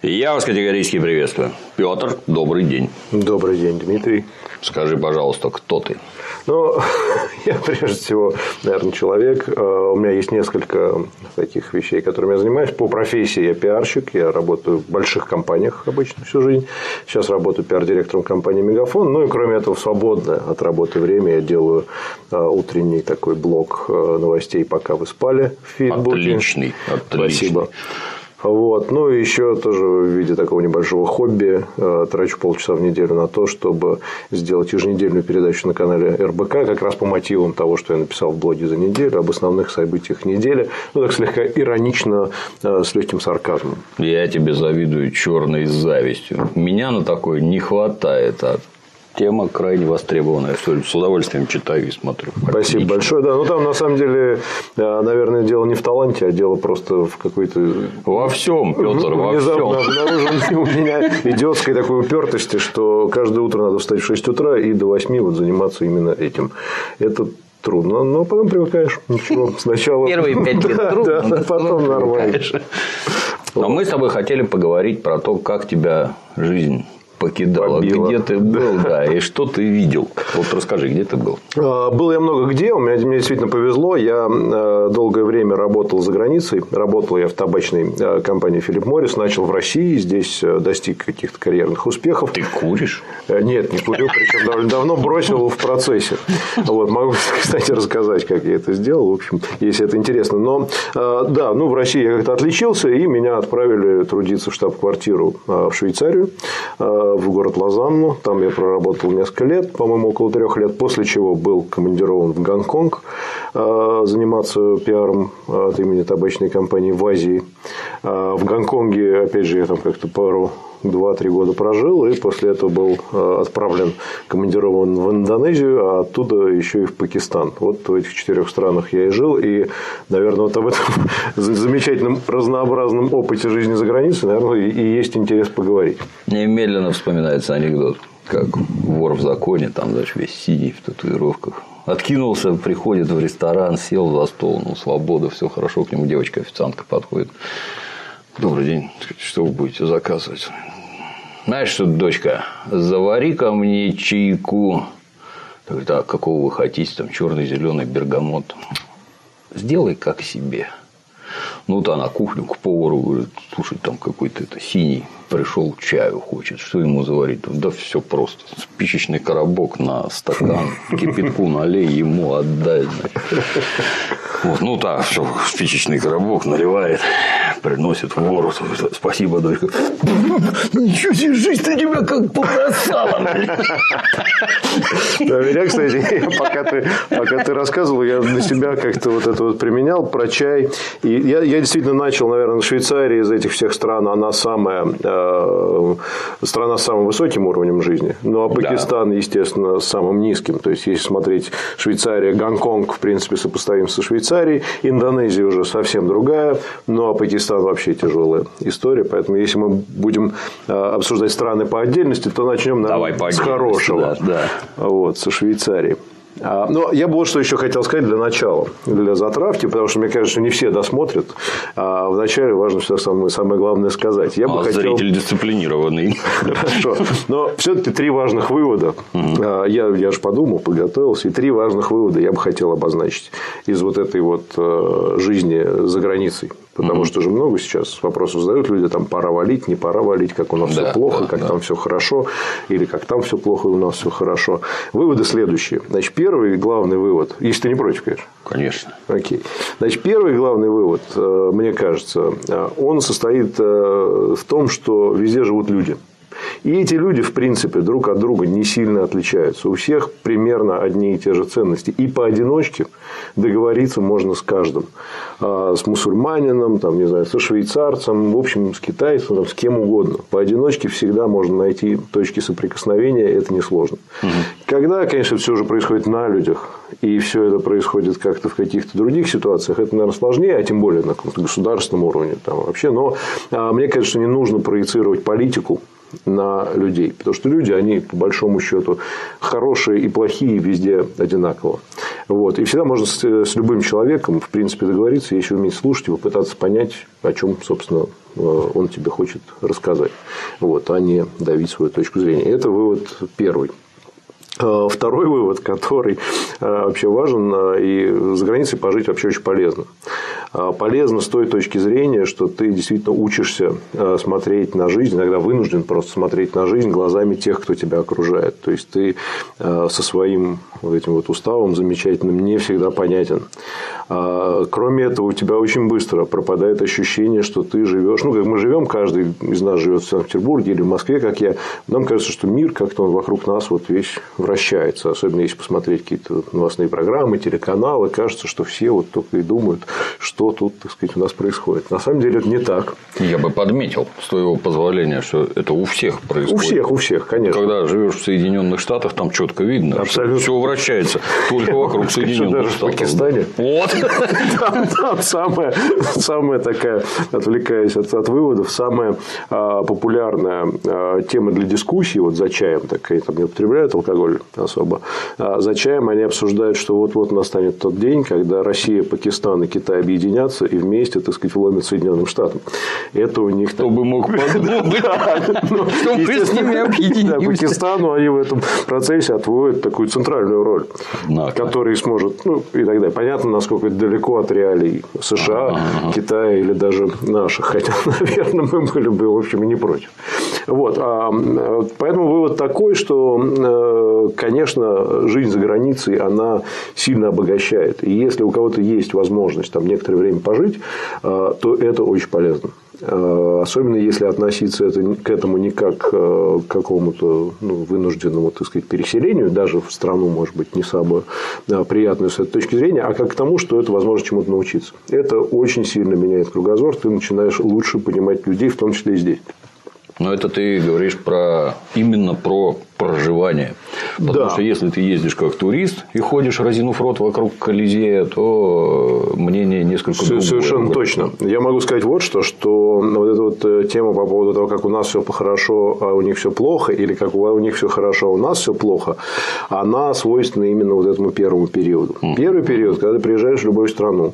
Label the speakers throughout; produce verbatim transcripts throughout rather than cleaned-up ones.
Speaker 1: Я вас категорически приветствую. Петр, добрый день.
Speaker 2: Добрый день, Дмитрий.
Speaker 1: Скажи, пожалуйста, кто ты?
Speaker 2: Ну, я прежде всего, наверное, человек. У меня есть несколько таких вещей, которыми я занимаюсь. По профессии я пиарщик. Я работаю в больших компаниях обычно всю жизнь. Сейчас работаю пиар-директором компании «Мегафон». Ну, и кроме этого, в свободное от работы время я делаю утренний такой блок новостей «Пока вы спали» в Фейсбуке.
Speaker 1: Отличный, отличный.
Speaker 2: Спасибо. Вот. Ну, и еще тоже в виде такого небольшого хобби трачу полчаса в неделю на то, чтобы сделать еженедельную передачу на канале эр бэ ка, как раз по мотивам того, что я написал в блоге за неделю, об основных событиях недели. Ну, так слегка иронично, с легким сарказмом.
Speaker 1: Я тебе завидую черной завистью. Меня на такое не хватает. А тема крайне востребованная. С удовольствием читаю и смотрю.
Speaker 2: Спасибо Отлично. большое. Да, ну там на самом деле, наверное, дело не в таланте, а дело просто в какой-то
Speaker 1: во всем, Петр, во всем.
Speaker 2: Обнаруженной у меня идиотской такой упертости, что каждое утро надо встать в шесть утра и до восьми вот заниматься именно этим. Это трудно, но потом привыкаешь. Ничего, сначала
Speaker 1: первые пять лет трудно,
Speaker 2: да, потом нормально.
Speaker 1: Но мы с тобой хотели поговорить про то, как тебя жизнь покидала.
Speaker 2: Побила.
Speaker 1: Где ты был, да, и что ты видел? Вот расскажи, где ты был?
Speaker 2: Был я много где. У меня, мне действительно повезло. Я долгое время работал за границей. Работал я в табачной компании «Филипп Моррис». Начал в России. Здесь достиг каких-то карьерных успехов.
Speaker 1: Ты куришь?
Speaker 2: Нет, не курю. Причем довольно давно бросил в процессе. Вот, могу, кстати, рассказать, как я это сделал. В общем, если это интересно. Но да, ну, в России я как-то отличился. И меня отправили трудиться в штаб-квартиру в Швейцарию. В город Лозанну. Там я проработал несколько лет, по-моему, около трех лет, после чего был командирован в Гонконг заниматься пиаром от имени табачной компании в Азии. В Гонконге, опять же, я там как-то пару два-три года прожил, и после этого был отправлен, командирован в Индонезию, а оттуда еще и в Пакистан. Вот в этих четырех странах я и жил, и, наверное, вот об этом замечательном разнообразном опыте жизни за границей, наверное, и есть интерес поговорить.
Speaker 1: Мне медленно вспоминается анекдот, как вор в законе, там даже весь синий в татуировках. Откинулся, приходит в ресторан, сел за стол, ну, свобода, все хорошо, к нему девочка-официантка подходит. Добрый день, что вы будете заказывать? Знаешь что, дочка, завари-ка мне чайку. Так, да, какого вы хотите, там черный, зеленый, бергамот. Сделай как себе. Ну, то на кухню к повару говорит: слушай, там какой-то это синий пришел, чаю хочет, что ему заварить? Да все просто. Спичечный коробок на стакан, кипятку налей, ему отдай. Вот, ну так, все, спичечный коробок наливает, приносит вору. Спасибо, дочка. Ничего себе, жизнь-то тебя как побросала.
Speaker 2: Да, меня, кстати, пока ты, пока ты рассказывал, я для себя как-то вот это вот применял про чай. И я, я действительно начал, наверное, в Швейцарии из этих всех стран. Она самая э, страна с самым высоким уровнем жизни. Ну, а Пакистан, да, естественно, с самым низким. То есть, если смотреть Швейцария, Гонконг, в принципе, сопоставим со Швейцарией. Индонезия уже совсем другая. Ну, а Пакистан вообще тяжелая история. Поэтому, если мы будем обсуждать страны по отдельности, то начнем, наверное, с хорошего. Да, да. Вот, со Швейцарии. Но я бы вот что еще хотел сказать для начала, для затравки, потому что мне кажется, что не все досмотрят. А вначале важно все самое, самое главное сказать. Я
Speaker 1: а
Speaker 2: бы хотел...
Speaker 1: зритель дисциплинированный.
Speaker 2: Хорошо. Но все-таки три важных вывода. Угу. Я, я же подумал, подготовился. И три важных вывода я бы хотел обозначить из вот этой вот жизни за границей. Потому mm-hmm. что же много сейчас вопросов задают люди, там пора валить, не пора валить, как у нас да, все плохо, да, как да. там все хорошо, или как там все плохо, и у нас все хорошо. Выводы следующие. Значит, первый главный вывод, если ты не против, конечно.
Speaker 1: Конечно.
Speaker 2: Окей. Значит, первый главный вывод, мне кажется, он состоит в том, что везде живут люди. И эти люди, в принципе, друг от друга не сильно отличаются. У всех примерно одни и те же ценности. И поодиночке договориться можно с каждым. С мусульманином, там, не знаю, со швейцарцем, в общем, с китайцем, там, с кем угодно. Поодиночке всегда можно найти точки соприкосновения, это несложно. Угу. Когда, конечно, все же происходит на людях, и все это происходит как-то в каких-то других ситуациях, это, наверное, сложнее, а тем более на государственном уровне там, вообще. Но мне кажется, что не нужно проецировать политику на людей. Потому что люди, они, по большому счету, хорошие и плохие везде одинаково. Вот. И всегда можно с, с любым человеком, в принципе, договориться, если уметь слушать и попытаться понять, о чем, собственно, он тебе хочет рассказать, вот, а не давить свою точку зрения. Это вывод первый. Второй вывод, который вообще важен, и за границей пожить вообще очень полезно. Полезно с той точки зрения, что ты действительно учишься смотреть на жизнь, иногда вынужден просто смотреть на жизнь глазами тех, кто тебя окружает. То есть ты со своим вот этим вот уставом замечательным не всегда понятен. Кроме этого, у тебя очень быстро пропадает ощущение, что ты живешь, ну, как мы живем, каждый из нас живет в Санкт-Петербурге или в Москве, как я. Нам кажется, что мир как-то он вокруг нас вот весь вращается. Особенно если посмотреть какие-то новостные программы, телеканалы, кажется, что все вот только и думают, что тут, так сказать, у нас происходит. На самом деле это не так.
Speaker 1: Я бы подметил, с твоего позволения, что это у всех происходит.
Speaker 2: У всех, у всех, конечно.
Speaker 1: Когда живешь в Соединенных Штатах, там четко видно, абсолютно, что все вращается только вокруг Соединенных Штатов.
Speaker 2: В Пакистане.
Speaker 1: Вот.
Speaker 2: Там, там самая, самая такая, отвлекаясь от, от выводов, самая а, популярная а, тема для дискуссии, вот за чаем, такая, там не употребляют алкоголь особо, а за чаем они обсуждают, что вот-вот настанет тот день, когда Россия, Пакистан и Китай объединятся и вместе, так сказать, вломят Соединенным Штатам. Это у них...
Speaker 1: Кто бы мог подумать, что мы с ними объединимся.
Speaker 2: Пакистану они в этом процессе отводят такую центральную роль, которая сможет, ну, и так далее. Понятно, насколько это далеко от реалий США, ага. Китая или даже наших. Хотя, наверное, мы были бы, в общем, и не против. Вот. Поэтому вывод такой, что, конечно, жизнь за границей, она сильно обогащает. И если у кого-то есть возможность там некоторое время пожить, то это очень полезно. Особенно если относиться это, к этому не как к какому-то, ну, вынужденному, так сказать, переселению, даже в страну, может быть, не самую приятную с этой точки зрения, а как к тому, что это возможно чему-то научиться. Это очень сильно меняет кругозор, ты начинаешь лучше понимать людей, в том числе и здесь.
Speaker 1: Но это ты говоришь про именно про проживание. Потому да. что если ты ездишь как турист и ходишь, разинув рот вокруг Колизея, то мнение несколько другое.
Speaker 2: Совершенно точно. Я могу сказать вот что, что вот эта вот тема по поводу того, как у нас все хорошо, а у них все плохо, или как у них все хорошо, а у нас все плохо, она свойственна именно вот этому первому периоду. Mm. Первый период, когда ты приезжаешь в любую страну,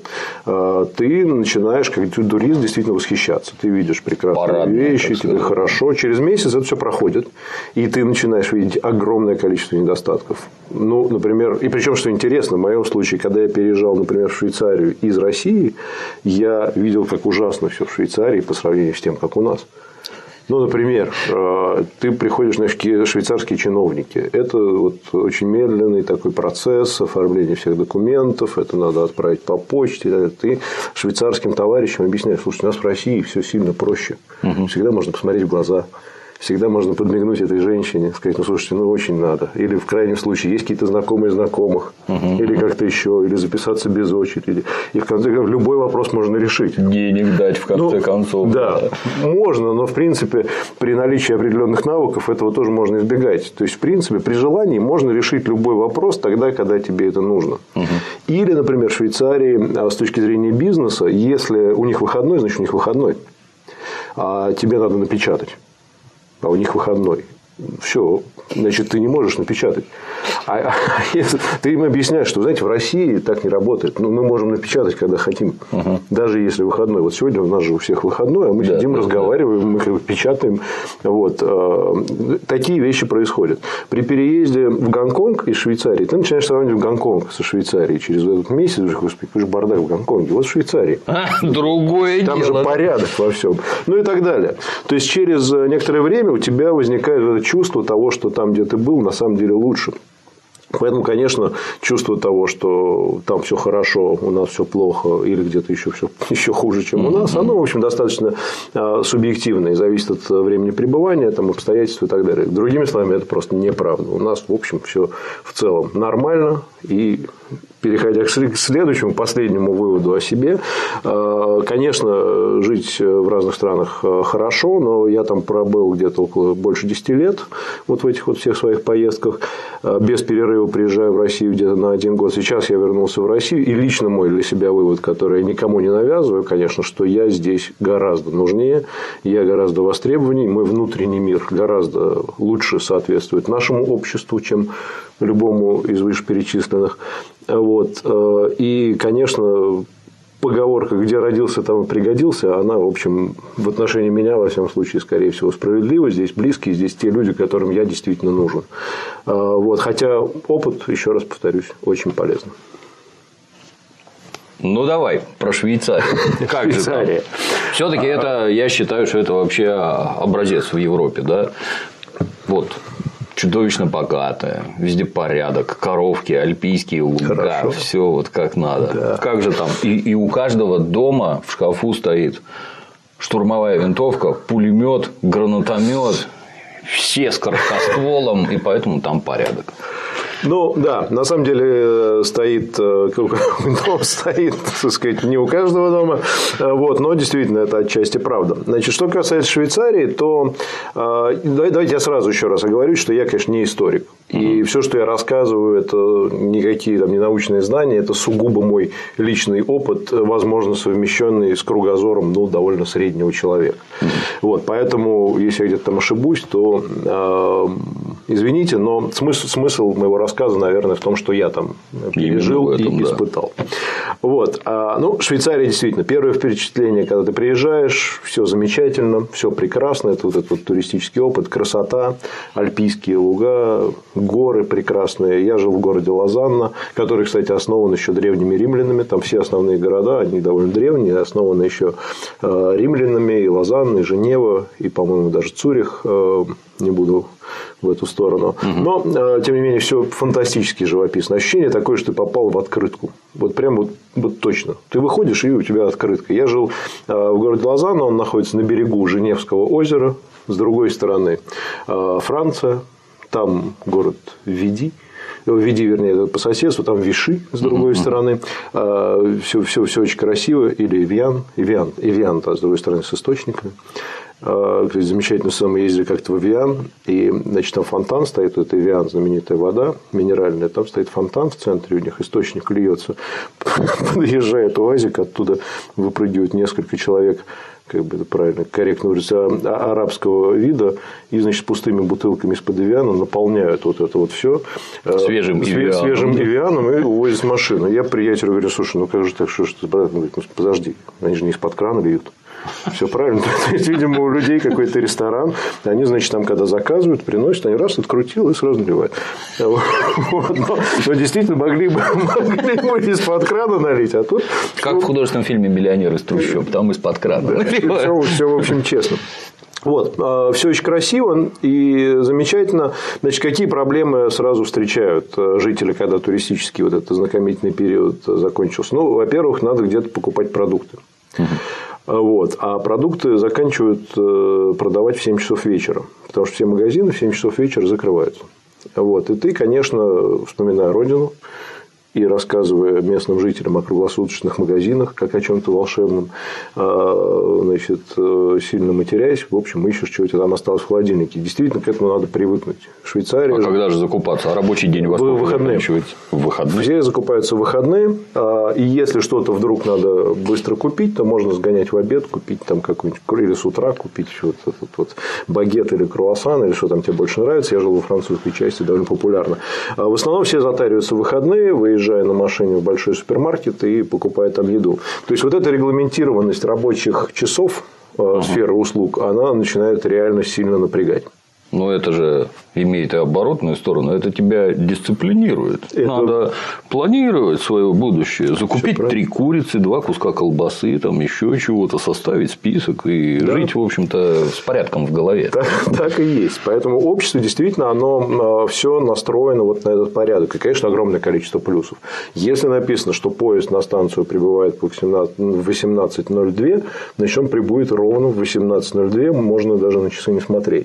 Speaker 2: ты начинаешь, как турист, действительно восхищаться. Ты видишь прекрасные Парадные, вещи, тебе хорошо. Через месяц это все проходит, и ты начинаешь видеть огромное количество недостатков. Ну, например, и причем, что интересно, в моем случае, когда я переезжал, например, в Швейцарию из России, я видел, как ужасно все в Швейцарии по сравнению с тем, как у нас. Ну, например, ты приходишь на швейцарские чиновники. Это вот очень медленный такой процесс оформления всех документов. Это надо отправить по почте. Ты швейцарским товарищам объясняешь: слушайте, у нас в России все сильно проще. Угу. Всегда можно посмотреть в глаза. Всегда можно подмигнуть этой женщине, сказать: ну, слушайте, ну, очень надо. Или, в крайнем случае, есть какие-то знакомые знакомых. Угу. Или как-то еще. Или записаться без очереди. И, в конце концов, любой вопрос можно решить.
Speaker 1: Денег дать, в конце ну, концов.
Speaker 2: Да, да, можно. Но, в принципе, при наличии определенных навыков этого тоже можно избегать. То есть, в принципе, при желании можно решить любой вопрос тогда, когда тебе это нужно. Угу. Или, например, в Швейцарии, с точки зрения бизнеса, если у них выходной, значит, у них выходной. А тебе надо напечатать. А у них выходной. Все, значит, ты не можешь напечатать. А, а если ты им объясняешь, что, знаете, в России так не работает. Ну, мы можем напечатать, когда хотим. Угу. Даже если выходной. Вот сегодня у нас же у всех выходной, а мы да, сидим, да, разговариваем, мы как бы печатаем. Вот. Такие вещи происходят. При переезде в Гонконг из Швейцарии ты начинаешь сравнивать Гонконг со Швейцарией. Через этот месяц, господи, какой же бардак в Гонконге. Вот в Швейцарии. А,
Speaker 1: другое
Speaker 2: Там
Speaker 1: дело.
Speaker 2: же порядок во всем. Ну и так далее. То есть, через некоторое время у тебя возникает это чувство того, что там, где ты был, на самом деле лучше. Поэтому, конечно, чувство того, что там все хорошо, у нас все плохо, или где-то еще все еще хуже, чем у нас, оно, в общем, достаточно субъективное и зависит от времени пребывания, там, обстоятельств и так далее. Другими словами, это просто неправда. У нас, в общем, все в целом нормально. И, переходя к следующему, последнему выводу о себе, конечно, жить в разных странах хорошо, но я там пробыл где-то около больше десяти лет, вот в этих вот всех своих поездках, без перерыва приезжаю в Россию где-то на один год. Сейчас я вернулся в Россию, и лично мой для себя вывод, который я никому не навязываю, конечно, что я здесь гораздо нужнее, я гораздо востребованнее, мой внутренний мир гораздо лучше соответствует нашему обществу, чем любому из вышеперечисленных. Вот. И, конечно, поговорка «где родился, там и пригодился», она, в общем, в отношении меня, во всяком случае, скорее всего, справедлива. Здесь близкие, здесь те люди, которым я действительно нужен. Вот. Хотя опыт, еще раз повторюсь, очень полезный.
Speaker 1: Ну, давай про Швейцарию. Как же там? Все-таки это, я считаю, что это вообще образец в Европе, да? Вот. Чудовищно богатая, везде порядок, коровки, альпийские луга, все вот как надо. Да. Как же там? И, и у каждого дома в шкафу стоит штурмовая винтовка, пулемет, гранатомет, все с короткостволом, и поэтому там порядок.
Speaker 2: Ну, да, на самом деле стоит, дом стоит, так сказать, не у каждого дома, вот, но действительно это отчасти правда. Значит, что касается Швейцарии, то давайте я сразу еще раз оговорюсь, что я, конечно, не историк. И все, что я рассказываю, это никакие там не научные знания, это сугубо мой личный опыт, возможно, совмещенный с кругозором, ну, довольно среднего человека. Вот, поэтому, если я где-то там ошибусь, то э, извините, но смысл, смысл моего рассказа, наверное, в том, что я там пережил этом, и да. испытал. Вот. А, ну, Швейцария действительно первое впечатление, когда ты приезжаешь, все замечательно, все прекрасно, это вот этот вот туристический опыт, красота, альпийские луга, горы прекрасные. Я жил в городе Лозанна, который, кстати, основан еще древними римлянами. Там все основные города, они довольно древние, основаны еще римлянами. И Лозанна, и Женева, и, по-моему, даже Цюрих. Не буду в эту сторону. Но, тем не менее, все фантастически живописно. Ощущение такое, что ты попал в открытку. Вот прям вот, вот точно. Ты выходишь, и у тебя открытка. Я жил в городе Лозанна, он находится на берегу Женевского озера. С другой стороны Франция. Там город Види. Види, вернее, по соседству, там Виши, с другой uh-huh. стороны. Все, все, все очень красиво. Или Эвиан. Эвиан, Эвиан, а с другой стороны, с источниками. Замечательно, мы ездили как-то в Эвиан, и, значит, там фонтан стоит, это Эвиан, знаменитая вода минеральная, там стоит фонтан в центре, у них источник льется, подъезжает УАЗик, оттуда выпрыгивают несколько человек, как бы это правильно, корректно говорится, арабского вида, и, значит, пустыми бутылками из-под Эвиана наполняют вот это вот все
Speaker 1: свежим,
Speaker 2: свежим, свежим Эвианом и увозят с машины. Я приятелю говорю: слушай, ну как же так, что ж ты, брат? Он говорит: ну подожди, они же не из-под крана льют. Все правильно. То есть, видимо, у людей какой-то ресторан. Они, значит, там, когда заказывают, приносят, они раз открутил и сразу наливают. Вот. Но, но действительно могли бы, могли бы из-под крана налить. А тут
Speaker 1: как в художественном фильме «Миллионер из трущоб», там из-под крана.
Speaker 2: Да, все, все, в общем, честно. Вот, все очень красиво и замечательно. Значит, какие проблемы сразу встречают жители, когда туристический вот этот знакомительный период закончился? Ну, во-первых, надо где-то покупать продукты. Угу. Вот. А продукты заканчивают продавать в семь часов вечера, потому что все магазины в семь часов вечера закрываются. Вот. И ты, конечно, вспоминая родину и рассказывая местным жителям о круглосуточных магазинах, как о чем-то волшебном, значит, сильно матерясь, в общем, ищешь, что у тебя там осталось в холодильнике. Действительно, к этому надо привыкнуть. Швейцария.
Speaker 1: А когда же закупаться? А рабочий день у вас
Speaker 2: в выходные.
Speaker 1: В выходные.
Speaker 2: Все закупаются в выходные. И если что-то вдруг надо быстро купить, то можно сгонять в обед, купить там какой-нибудь, или с утра купить вот этот вот багет или круассан, или что там тебе больше нравится. Я жил во французской части, довольно популярно. В основном все затариваются в выходные, выезжают на машине в большой супермаркет и покупает там еду. То есть, вот эта регламентированность рабочих часов uh-huh. сферы услуг, она начинает реально сильно напрягать.
Speaker 1: Но это же имеет и оборотную сторону, это тебя дисциплинирует. Это... Надо планировать свое будущее, закупить три курицы, два куска колбасы, там еще чего-то, составить список и да. жить, в общем-то, с порядком в голове.
Speaker 2: Так, так и есть. Поэтому общество действительно оно все настроено вот на этот порядок. И, конечно, огромное количество плюсов. Если написано, что поезд на станцию прибывает в восемнадцать ноль два, значит, он прибудет ровно в восемнадцать ноль два, можно даже на часы не смотреть.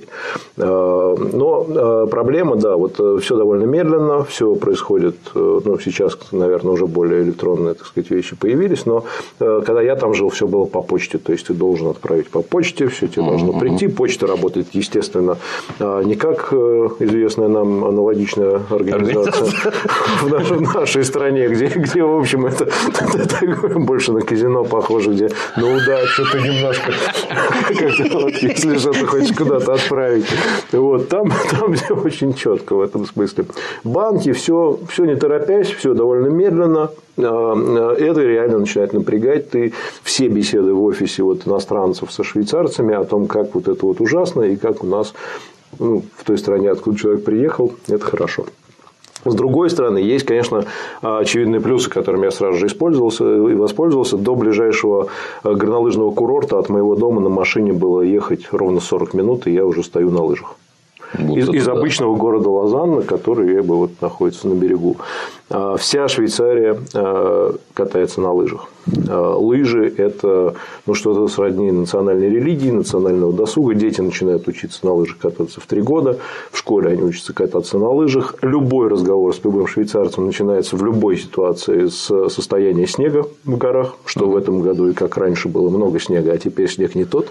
Speaker 2: Но проблема, да, вот все довольно медленно, все происходит, ну, сейчас, наверное, уже более электронные, так сказать, вещи появились, но когда я там жил, все было по почте, то есть ты должен отправить по почте, все тебе должно uh-huh. прийти, почта работает, естественно, не как известная нам аналогичная организация в нашей стране, где, где в общем, это больше на казино похоже, где на удачу ты немножко, если что-то хочешь куда-то отправить. Вот, там, там все очень четко в этом смысле. Банки, все, все не торопясь, все довольно медленно. Это реально начинает напрягать. Ты все беседы в офисе вот иностранцев со швейцарцами о том, как вот это вот ужасно и как у нас, ну, в той стране, откуда человек приехал, это хорошо. С другой стороны, есть, конечно, очевидные плюсы, которыми я сразу же использовался и воспользовался. До ближайшего горнолыжного курорта от моего дома на машине было ехать ровно сорок минут, и я уже стою на лыжах. Вот из, из да. обычного города Лозанна, который вот находится на берегу. Вся Швейцария катается на лыжах. Лыжи – это ну, что-то сродни национальной религии, национального досуга. Дети начинают учиться на лыжах кататься в три года. В школе они учатся кататься на лыжах. Любой разговор с любым швейцарцем начинается в любой ситуации с состояния снега в горах. Что в этом году и как раньше было много снега, а теперь снег не тот.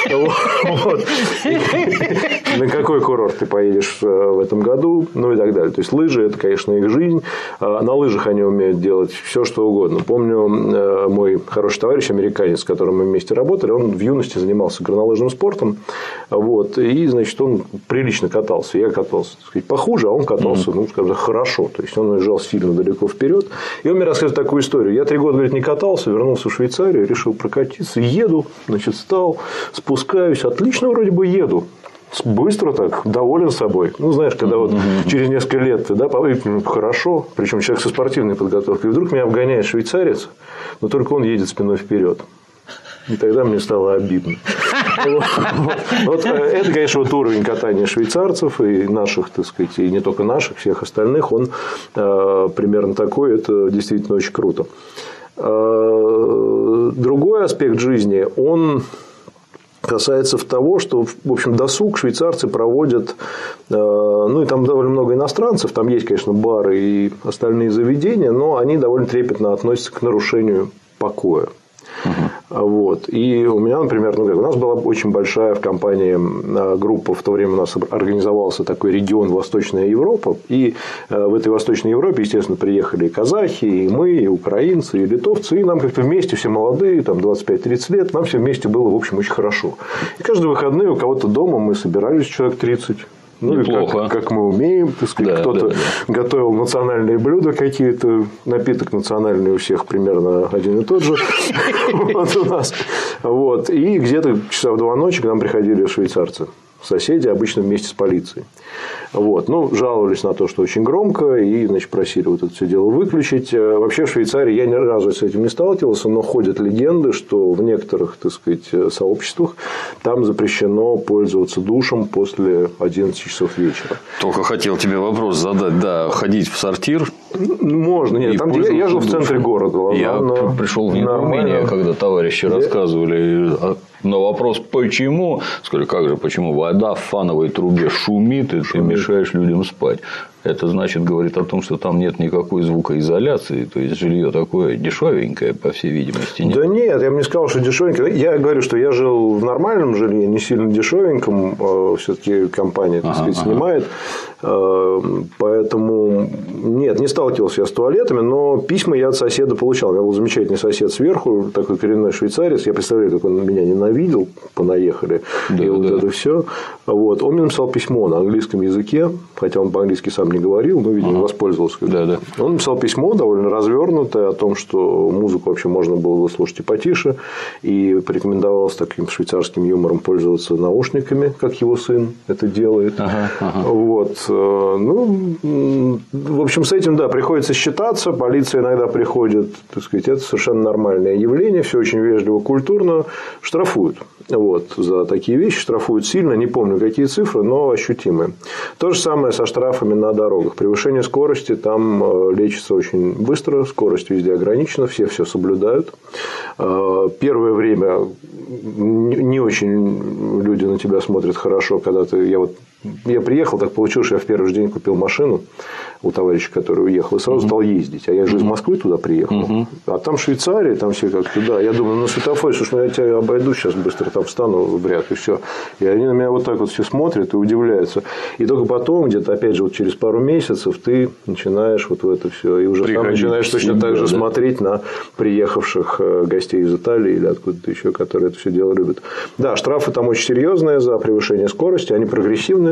Speaker 2: На какой курорт ты поедешь в этом году? Ну и так далее. То есть лыжи – это, конечно, их жизнь. На лыжах они умеют делать все, что угодно. Помню, мой хороший товарищ, американец, с которым мы вместе работали, он в юности занимался горнолыжным спортом. Вот, и, значит, он прилично катался. Я катался, так сказать, похуже, а он катался, mm-hmm. ну, скажем, хорошо. То есть, он уезжал сильно далеко вперед. И он мне рассказывает такую историю. Я три года, говорит, не катался, вернулся в Швейцарию, решил прокатиться. Еду, значит, встал, спускаюсь. Отлично вроде бы еду. Быстро так, доволен собой. Ну, знаешь, когда вот mm-hmm. через несколько лет ты, да, ну, хорошо, причем человек со спортивной подготовкой, и вдруг меня обгоняет швейцарец, но только он едет спиной вперед. И тогда мне стало обидно. Вот это, конечно, вот уровень катания швейцарцев и наших, так сказать, и не только наших, всех остальных, он примерно такой. Это действительно очень круто. Другой аспект жизни, он касается того, что, в общем, досуг швейцарцы проводят, ну, и там довольно много иностранцев, там есть, конечно, бары и остальные заведения, но они довольно трепетно относятся к нарушению покоя. Uh-huh. Вот. И у меня, например, ну, у нас была очень большая в компании группа, в то время у нас организовался такой регион Восточная Европа, и в этой Восточной Европе, естественно, приехали и казахи, и мы, и украинцы, и литовцы, и нам как-то вместе, все молодые, там двадцать пять тридцать лет, нам все вместе было, в общем, очень хорошо. И каждые выходные у кого-то дома мы собирались, человек тридцать. Ну, и как, как мы умеем, так сказать, да, кто-то да, да. готовил национальные блюда какие-то, напиток национальный у всех примерно один и тот же вот у нас. Вот. И где-то часа в два ночи к нам приходили швейцарцы. Соседи, обычно вместе с полицией. Вот. Ну, жаловались на то, что очень громко, и, значит, просили вот это все дело выключить. Вообще в Швейцарии я ни разу с этим не сталкивался, но ходят легенды, что в некоторых, так сказать, сообществах там запрещено пользоваться душем после одиннадцати часов вечера.
Speaker 1: Только хотел тебе вопрос задать. Да, ходить в сортир?
Speaker 2: Можно. Нет, там, я, я жил в центре города.
Speaker 1: Я но... пришел в недоумение, когда товарищи я... рассказывали на вопрос «почему?», сказали, как же почему? Вода в фановой трубе шумит, и шумит. Ты мешаешь людям спать. Это значит, говорит о том, что там нет никакой звукоизоляции, то есть жилье такое дешевенькое, по всей видимости. Нет.
Speaker 2: Да нет, я бы не сказал, что дешевенькое. Я говорю, что я жил в нормальном жилье, не сильно дешевеньком, все-таки компания, так сказать, ага, снимает. Ага. Поэтому нет, не сталкивался я с туалетами, но письма я от соседа получал. У меня был замечательный сосед сверху, такой коренной швейцарец. Я представляю, как он меня ненавидел, понаехали, да, и вот да. это все. Вот. Он мне написал письмо на английском языке, хотя он по-английски сам не говорил, но, видимо, ага. воспользовался. Да, да. Он написал письмо довольно развернутое о том, что музыку вообще можно было слушать и потише, и порекомендовал с таким швейцарским юмором пользоваться наушниками, как его сын это делает. Ага, ага. Вот. Ну, в общем, с этим, да, приходится считаться, полиция иногда приходит, так сказать, это совершенно нормальное явление, все очень вежливо, культурно, штрафуют. Вот, за такие вещи штрафуют сильно, не помню какие цифры, но ощутимые. То же самое со штрафами на дорогах. Превышение скорости там лечится очень быстро, скорость везде ограничена, все все соблюдают. Первое время не очень люди на тебя смотрят хорошо, когда ты... Я, вот, я приехал, так получилось, что я в первый же день купил машину у товарища, который уехал, и сразу uh-huh. стал ездить. А я же из Москвы туда приехал. Uh-huh. А там Швейцария, там все как-то, да. Я думаю, на светофоре, слушай, ну я тебя обойду сейчас быстро, там встану в ряд, и все. И они на меня вот так вот все смотрят и удивляются. И только потом, где-то, опять же, вот через пару месяцев ты начинаешь вот в это все. И уже сам начинаешь точно так же да. смотреть на приехавших гостей из Италии или откуда-то еще, которые это все дело любят. Да, штрафы там очень серьезные за превышение скорости, они прогрессивные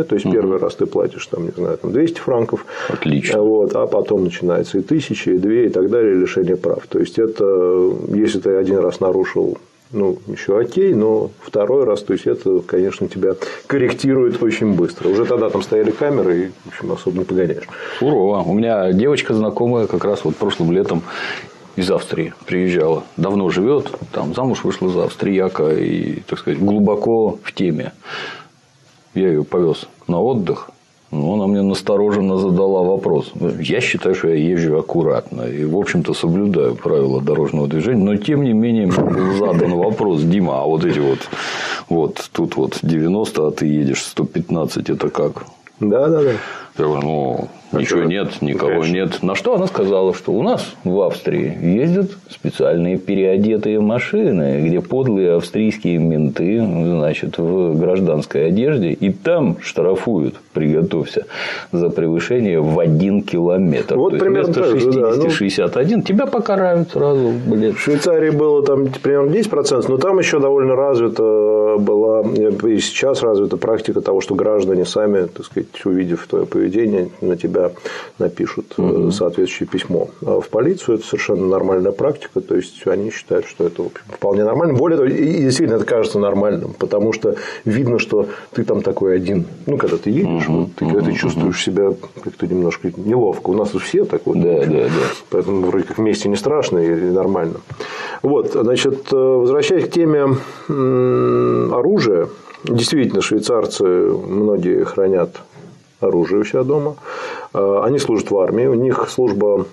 Speaker 2: месячные, то есть угу. первый раз ты платишь там, не знаю, там двести франков.
Speaker 1: Отлично.
Speaker 2: Вот, а потом начинается и тысяча, и две, и так далее, лишение прав. То есть это, если ты один раз нарушил, ну, еще окей, но второй раз, то есть это, конечно, тебя корректирует очень быстро. Уже тогда там стояли камеры, и, в общем, особо не погоняешь.
Speaker 1: Сурово. У меня девочка знакомая как раз вот прошлым летом из Австрии приезжала. Давно живет, там замуж вышла за австрияка и, так сказать, глубоко в теме. Я ее повез на отдых. Но она мне настороженно задала вопрос. Я считаю, что я езжу аккуратно. И, в общем-то, соблюдаю правила дорожного движения. Но, тем не менее, мне был задан вопрос: Дима, а вот эти вот, вот тут вот девяносто, а ты едешь сто пятнадцать, это как?
Speaker 2: Да, да, да.
Speaker 1: Я говорю, ну, а ничего нет, никого конечно. Нет. На что она сказала, что у нас в Австрии ездят специальные переодетые машины, где подлые австрийские менты, значит, в гражданской одежде, и там штрафуют, приготовься, за превышение в один километр.
Speaker 2: Вот
Speaker 1: то есть вместо шестьдесят шестьдесят один ну, тебя покарают сразу. Блин.
Speaker 2: В Швейцарии было там примерно десять процентов, но там еще довольно развита была, и сейчас развита практика того, что граждане сами, так сказать, увидев твое поведение, на тебя напишут угу. соответствующее письмо в полицию. Это совершенно нормальная практика. То есть они считают, что это, в общем, вполне нормально. Более того, и действительно это кажется нормальным, потому что видно, что ты там такой один. Ну, когда ты едешь, угу. вот, ты, когда ты чувствуешь себя как-то немножко неловко. У нас все так вот.
Speaker 1: Да, да, да.
Speaker 2: Поэтому вроде как вместе не страшно и нормально. Вот, значит, возвращаясь к теме оружия. Действительно, швейцарцы многие хранят оружие у себя дома. Они служат в армии. У них служба,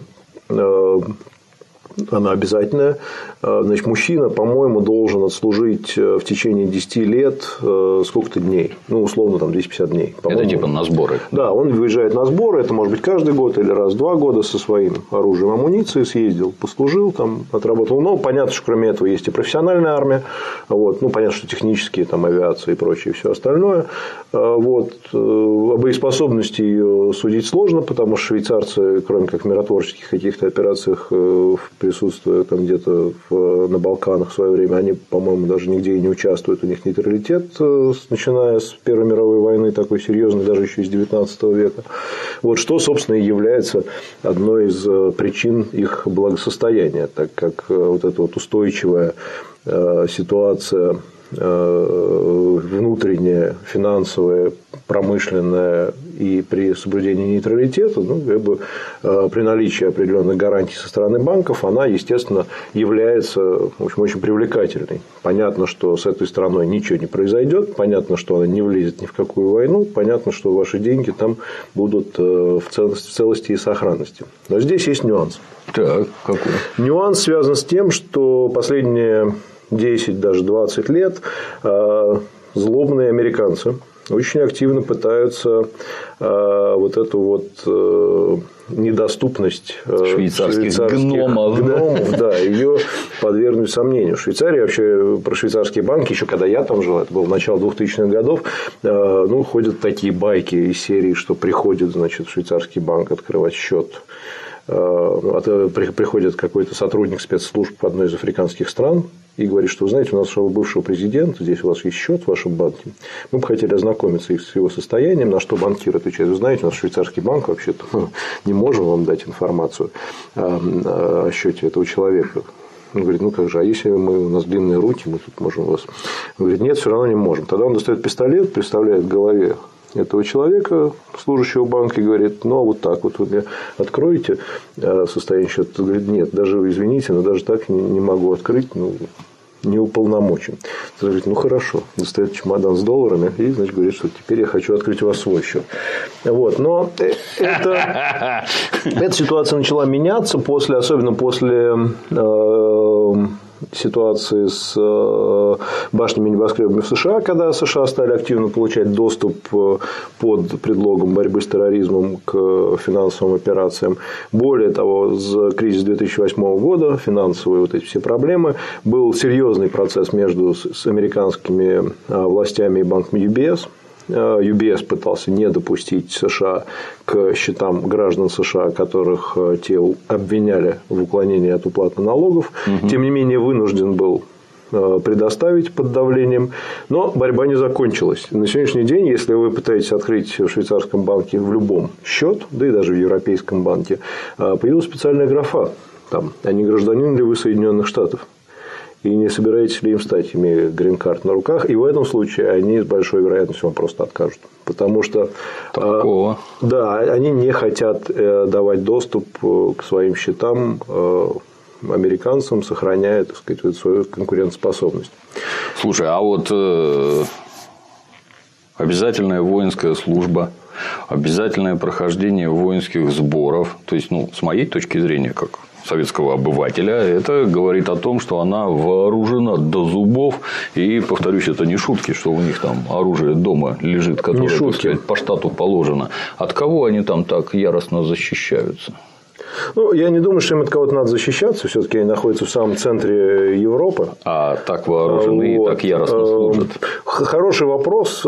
Speaker 2: она обязательная. Значит, мужчина, по-моему, должен отслужить в течение десяти лет сколько-то дней. Ну, условно, там двести пятьдесят дней.
Speaker 1: Это типа на сборы?
Speaker 2: Да, он выезжает на сборы. Это может быть каждый год или раз в два года со своим оружием, амуницией съездил, послужил, там, отработал. Но понятно, что кроме этого есть и профессиональная армия. Вот. Ну, понятно, что технические, там, авиация и прочее, все остальное. Вот. О боеспособности ее судить сложно, потому что швейцарцы, кроме как в миротворческих каких-то операциях, присутствуя там где-то в, на Балканах в свое время, они, по-моему, даже нигде и не участвуют. У них нейтралитет, начиная с Первой мировой войны, такой серьезный, даже еще из девятнадцатого века. Вот что, собственно, и является одной из причин их благосостояния, так как вот эта вот устойчивая ситуация внутренняя, финансовая, промышленная и при соблюдении нейтралитета, ну, как бы, при наличии определенных гарантий со стороны банков, она, естественно, является, в общем, очень привлекательной. Понятно, что с этой страной ничего не произойдет, понятно, что она не влезет ни в какую войну, понятно, что ваши деньги там будут в целости, в целости и сохранности. Но здесь есть нюанс.
Speaker 1: Так, какой?
Speaker 2: Нюанс связан с тем, что последние десять, даже двадцать лет злобные американцы очень активно пытаются вот эту вот недоступность
Speaker 1: швейцарских, швейцарских гномов,
Speaker 2: гномов да, ее подвергнуть сомнению. В Швейцарии вообще про швейцарские банки, еще когда я там жил, это было начало двухтысячных годов, ну, ходят такие байки из серии, что приходит, значит, в швейцарский банк открывать счет. Приходит какой-то сотрудник спецслужб одной из африканских стран и говорит, что, вы знаете, у нас у бывшего президента, здесь у вас есть счет в вашем банке, мы бы хотели ознакомиться с его состоянием, на что банкир отвечает: вы знаете, у нас швейцарский банк, вообще-то мы не можем вам дать информацию о счете этого человека. Он говорит: ну как же, а если мы, у нас длинные руки, мы тут можем вас... Он говорит: нет, все равно не можем. Тогда он достает пистолет, представляет в голове этого человека, служащего банка, и говорит: ну, а вот так вот вы мне откроете состояние счета. Он говорит: нет, даже, извините, но даже так не, не могу открыть, ну, не уполномочен. Он говорит: ну, хорошо. Достает чемодан с долларами и, значит, говорит, что теперь я хочу открыть у вас свой счет. Вот. Но это, эта ситуация начала меняться, после, особенно после э, ситуации с башнями и небоскребами в США, когда США стали активно получать доступ под предлогом борьбы с терроризмом к финансовым операциям. Более того, с кризиса две тысячи восьмого года, финансовые вот эти все проблемы, был серьезный процесс между с американскими властями и банком ю би эс. ю би эс пытался не допустить США к счетам граждан США, которых те обвиняли в уклонении от уплаты налогов. Угу. Тем не менее, вынужден был предоставить под давлением, но борьба не закончилась. На сегодняшний день, если вы пытаетесь открыть в швейцарском банке в любом счет, да и даже в европейском банке, появилась специальная графа, там, а не гражданин ли вы Соединенных Штатов, и не собираетесь ли им стать, имея грин-карт на руках, и в этом случае они с большой вероятностью вам просто откажут. Потому что
Speaker 1: Такого.
Speaker 2: да, они не хотят давать доступ к своим счетам американцам, сохраняя, так сказать, свою конкурентоспособность.
Speaker 1: Слушай, а вот э, обязательная воинская служба, обязательное прохождение воинских сборов, то есть, ну, с моей точки зрения, как советского обывателя, это говорит о том, что она вооружена до зубов. И, повторюсь, это не шутки, что у них там оружие дома лежит, которое, так сказать, по штату положено. От кого они там так яростно защищаются?
Speaker 2: Ну, я не думаю, что им от кого-то надо защищаться. Все-таки они находятся в самом центре Европы.
Speaker 1: А так вооружены вот. И так яростно служат.
Speaker 2: Хороший вопрос.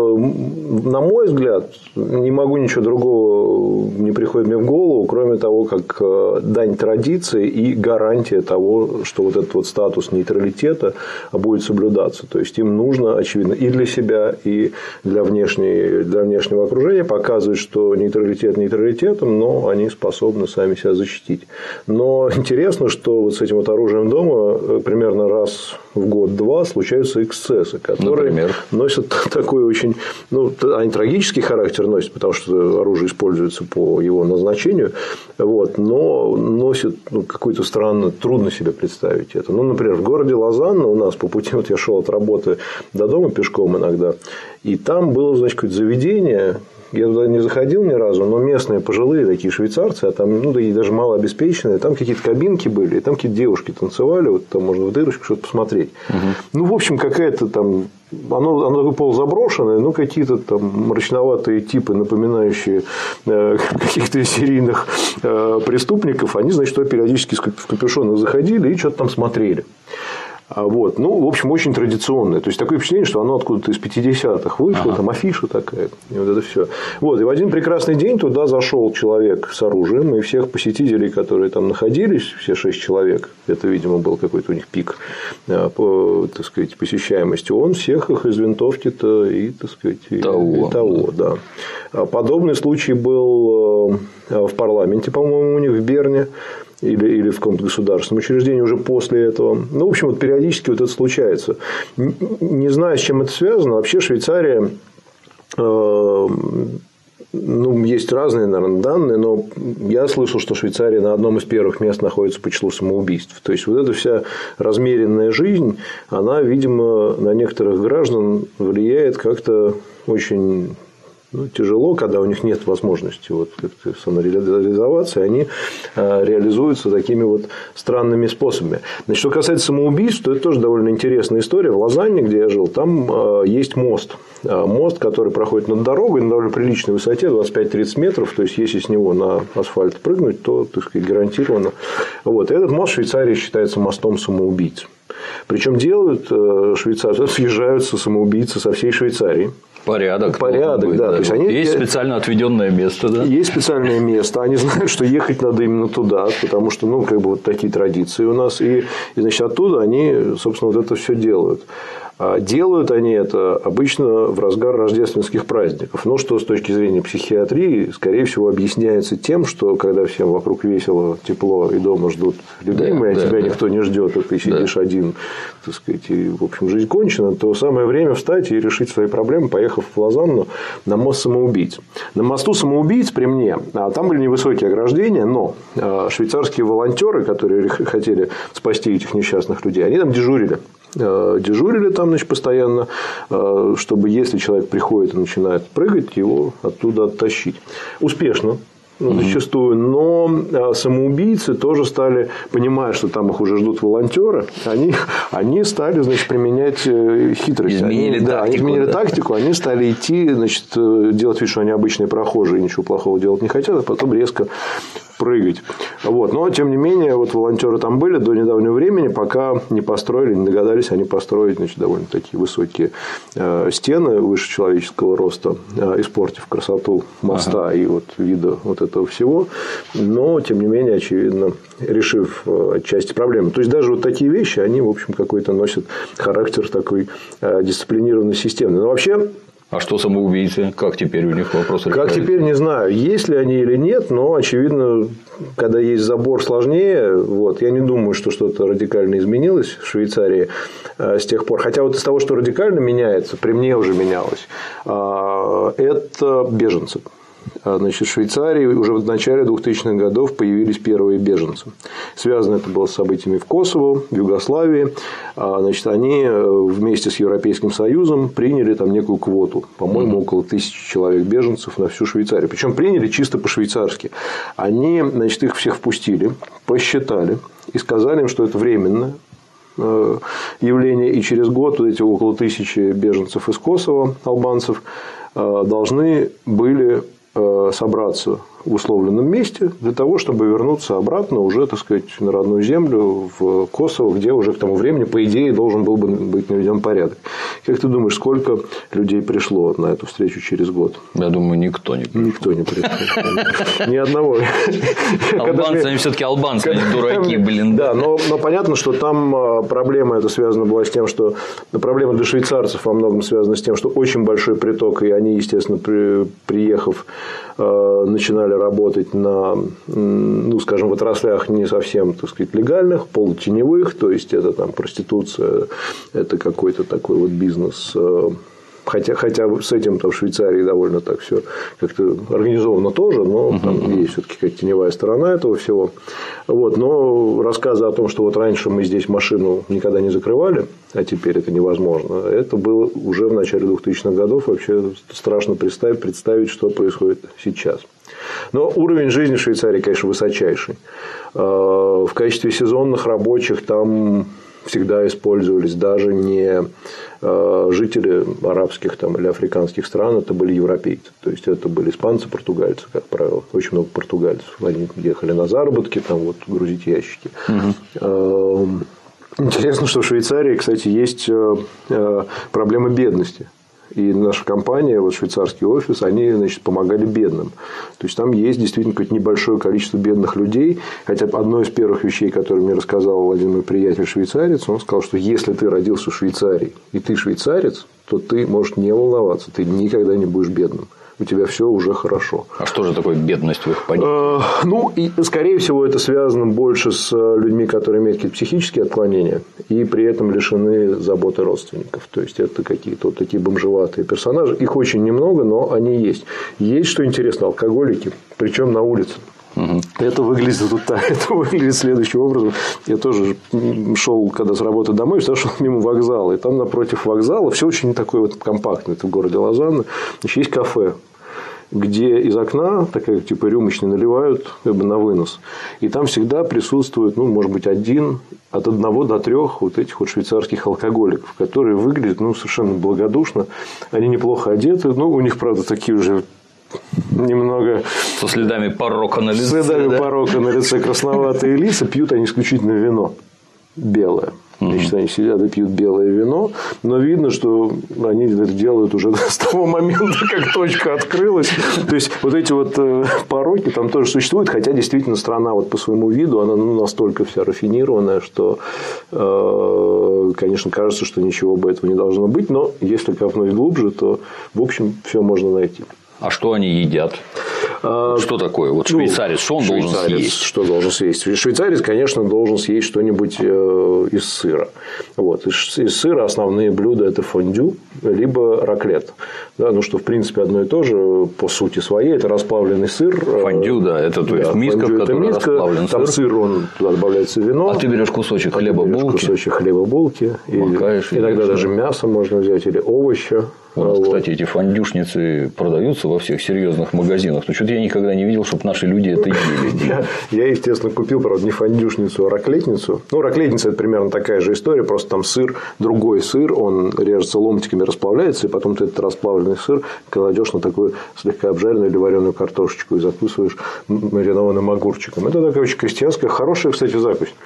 Speaker 2: На мой взгляд, не могу ничего другого, не приходит мне в голову, кроме того, как дань традиции и гарантия того, что вот этот вот статус нейтралитета будет соблюдаться. То есть им нужно, очевидно, и для себя, и для, внешней, для внешнего окружения показывать, что нейтралитет нейтралитетом, но они способны сами себя защитить. Но интересно, что вот с этим вот оружием дома примерно раз в год-два случаются эксцессы, которые Например? носят такой очень, ну, они трагический характер носят, потому что оружие используется по его назначению, вот, но носит, ну, какой-то странно, трудно себе представить это. Ну, например, в городе Лозанна у нас по пути, вот я шел от работы до дома пешком иногда, и там было, значит, какое-то заведение. Я туда не заходил ни разу, но местные пожилые такие швейцарцы, а там, ну, да и даже малообеспеченные, там какие-то кабинки были, и там какие-то девушки танцевали, вот там можно в дырочку что-то посмотреть. Угу. Ну, в общем, какая-то там, оно, оно полузаброшенное, ну, какие-то там мрачноватые типы, напоминающие э, каких-то серийных э, преступников, они, значит, периодически в капюшонах заходили и что-то там смотрели. Вот. Ну, в общем, очень традиционное. То есть, такое впечатление, что оно откуда-то из пятидесятых вышло, ага. Там афиша такая, и вот это все. Вот. И в один прекрасный день туда зашел человек с оружием, и всех посетителей, которые там находились, все шесть человек, это, видимо, был какой-то у них пик по, так сказать, посещаемости, он всех их из винтовки-то и, так сказать, и того. И того, да. Подобный случай был в парламенте, по-моему, у них в Берне. Или, или в каком-то государственном учреждении уже после этого. Ну, в общем, вот периодически вот это случается. Не знаю, с чем это связано. Вообще Швейцария, э, ну, есть разные, наверное, данные, но я слышал, что Швейцария на одном из первых мест находится по числу самоубийств. То есть, вот эта вся размеренная жизнь, она, видимо, на некоторых граждан влияет как-то очень... Ну, тяжело, когда у них нет возможности вот как-то самореализоваться, и они реализуются такими вот странными способами. Значит, что касается самоубийств, то это тоже довольно интересная история. В Лозанне, где я жил, там есть мост. Мост, который проходит над дорогой на довольно приличной высоте, двадцать пять-тридцать метров. То есть, если с него на асфальт прыгнуть, то, так сказать, гарантированно. Вот. И этот мост в Швейцарии считается мостом самоубийц. Причем делают швейцарцы, съезжаются самоубийцы со всей Швейцарии.
Speaker 1: Порядок.
Speaker 2: Порядок, быть, да.
Speaker 1: да.
Speaker 2: То есть, они...
Speaker 1: Есть специально отведенное место, да?
Speaker 2: Есть специальное место. Они знают, что ехать надо именно туда, потому что, ну, как бы вот такие традиции у нас. И, и значит, оттуда они, собственно, вот это все делают. Делают они это обычно в разгар рождественских праздников. Но что с точки зрения психиатрии, скорее всего, объясняется тем, что когда всем вокруг весело, тепло и дома ждут любимые, да, а да, тебя да. никто не ждет, а ты сидишь да. один, так сказать, и, в общем, жизнь кончена, то самое время встать и решить свои проблемы, поехав в Лозанну на мост самоубийц. На мосту самоубийц при мне, там были невысокие ограждения, но швейцарские волонтеры, которые хотели спасти этих несчастных людей, они там дежурили. Дежурили там, значит, постоянно, чтобы, если человек приходит и начинает прыгать, его оттуда оттащить. Успешно. Зачастую. Но самоубийцы тоже стали, понимая, что там их уже ждут волонтеры, они, они стали, значит, применять хитрость.
Speaker 1: Изменили
Speaker 2: они,
Speaker 1: тактику.
Speaker 2: Да, изменили
Speaker 1: да.
Speaker 2: тактику, они стали идти, значит, делать вид, что они обычные прохожие, ничего плохого делать не хотят, а потом резко прыгать. Вот. Но, тем не менее, вот волонтеры там были до недавнего времени, пока не построили, не догадались они построить, значит, довольно такие высокие э, стены выше человеческого роста, э, испортив красоту моста ага. и вот вида вот этого всего. Но, тем не менее, очевидно, решив э, отчасти проблему. То есть, даже вот такие вещи, они, в общем, какой-то носят характер такой э, дисциплинированной системы. Но вообще...
Speaker 1: А что самоубийцы? Как теперь у них вопрос решается?
Speaker 2: Как теперь, не знаю, есть ли они или нет, но, очевидно, когда есть забор, сложнее. Вот. Я не думаю, что что-то радикально изменилось в Швейцарии с тех пор. Хотя вот из того, что радикально меняется, при мне уже менялось, это беженцы. Значит, в Швейцарии уже в начале двухтысячных годов появились первые беженцы. Связано это было с событиями в Косово, в Югославии. Значит, они вместе с Европейским Союзом приняли там некую квоту. По-моему, около тысячи человек беженцев на всю Швейцарию. Причем приняли чисто по-швейцарски. Они, значит, их всех впустили, посчитали и сказали им, что это временно явление. И через год вот эти около тысячи беженцев из Косово, албанцев, должны были собраться в условленном месте для того, чтобы вернуться обратно уже, так сказать, на родную землю, в Косово, где уже к тому времени, по идее, должен был бы быть наведен порядок. Как ты думаешь, сколько людей пришло на эту встречу через год?
Speaker 1: Я думаю, никто не пришел.
Speaker 2: Никто не пришел. Ни одного.
Speaker 1: Албанцы, они все-таки албанцы, они дураки, блин.
Speaker 2: Да, но понятно, что там проблема это связана была с тем, что проблема для швейцарцев во многом связана с тем, что очень большой приток, и они, естественно, приехав, начинали работать на, ну, скажем, в отраслях не совсем, так сказать, легальных, полутеневых, то есть это там проституция, это какой-то такой вот бизнес. Хотя, хотя с этим там в Швейцарии довольно так все как-то организовано тоже, но uh-huh. там есть все-таки какая-то теневая сторона этого всего. Вот. Но рассказы о том, что вот раньше мы здесь машину никогда не закрывали, а теперь это невозможно, это было уже в начале двухтысячных годов. Вообще страшно представить, представить, что происходит сейчас. Но уровень жизни в Швейцарии, конечно, высочайший. В качестве сезонных рабочих там всегда использовались даже не жители арабских там, или африканских стран, это были европейцы. То есть, это были испанцы, португальцы, как правило. Очень много португальцев. Они ехали на заработки, там, вот, грузить ящики. Угу. Интересно, что в Швейцарии, кстати, есть проблема бедности. И наша компания, вот швейцарский офис, они, значит, помогали бедным. То есть, там есть действительно какое-то небольшое количество бедных людей. Хотя одно из первых вещей, которые мне рассказал один мой приятель швейцарец, он сказал, что если ты родился в Швейцарии и ты швейцарец, то ты можешь не волноваться, ты никогда не будешь бедным. У тебя все уже хорошо.
Speaker 1: А что же такое бедность в их понятии?
Speaker 2: Ну, и, скорее всего, это связано больше с людьми, которые имеют какие-то психические отклонения и при этом лишены заботы родственников. То есть, это какие-то вот такие бомжеватые персонажи. Их очень немного, но они есть. Есть, что интересно, алкоголики, причем на улице. Угу. Это выглядит вот так, это выглядит следующим образом. Я тоже шел, когда с работы домой, шел мимо вокзала. И там напротив вокзала все очень такое вот компактное. Это в городе Лозанна. Значит, есть кафе, где из окна, такая типа рюмочная, наливают как бы на вынос. И там всегда присутствует, ну, может быть, один, от одного до трех вот этих вот швейцарских алкоголиков, которые выглядят, ну, совершенно благодушно. Они неплохо одеты. Ну, у них, правда, такие уже немного...
Speaker 1: Со следами порока на лице.
Speaker 2: С следами
Speaker 1: да?
Speaker 2: порока на лице, красноватые лица. Пьют они исключительно вино. Белое. Значит, они сидят и пьют белое вино. Но видно, что они это делают уже с того момента, как точка открылась. То есть, вот эти вот пороки там тоже существуют. Хотя, действительно, страна вот по своему виду, она, ну, настолько вся рафинированная, что, э, конечно, кажется, что ничего бы этого не должно быть. Но если копнуть глубже, то, в общем, все можно найти.
Speaker 1: А что они едят? А, что такое? Вот швейцарец, что он
Speaker 2: швейцарец,
Speaker 1: должен съесть?
Speaker 2: Что должен съесть? Швейцарец, конечно, должен съесть что-нибудь из сыра. Вот. Из, из сыра основные блюда – это фондю, либо раклет. Да, ну, что, в принципе, одно и то же по сути своей. Это расплавленный сыр.
Speaker 1: Фондю, да. Это, то есть, да, миска, в которой миска, расплавлен
Speaker 2: там
Speaker 1: сыр.
Speaker 2: сыр, он, туда добавляется вино.
Speaker 1: А ты берешь кусочек хлеба-булки.
Speaker 2: Кусочек хлеба-булки. Иногда
Speaker 1: еще.
Speaker 2: даже мясо можно взять, или овощи.
Speaker 1: У нас, вот. Кстати, эти фондюшницы продаются во всех серьезных магазинах. Но что-то я никогда не видел, чтобы наши люди это ели.
Speaker 2: Я, я, естественно, купил, правда, не фондюшницу, а раклетницу. Ну, раклетница – это примерно такая же история. Просто там сыр, другой сыр, он режется ломтиками, расплавляется. И потом ты этот расплавленный сыр кладешь на такую слегка обжаренную или вареную картошечку и закусываешь маринованным огурчиком. Это такая очень крестьянская, хорошая, кстати, закусь.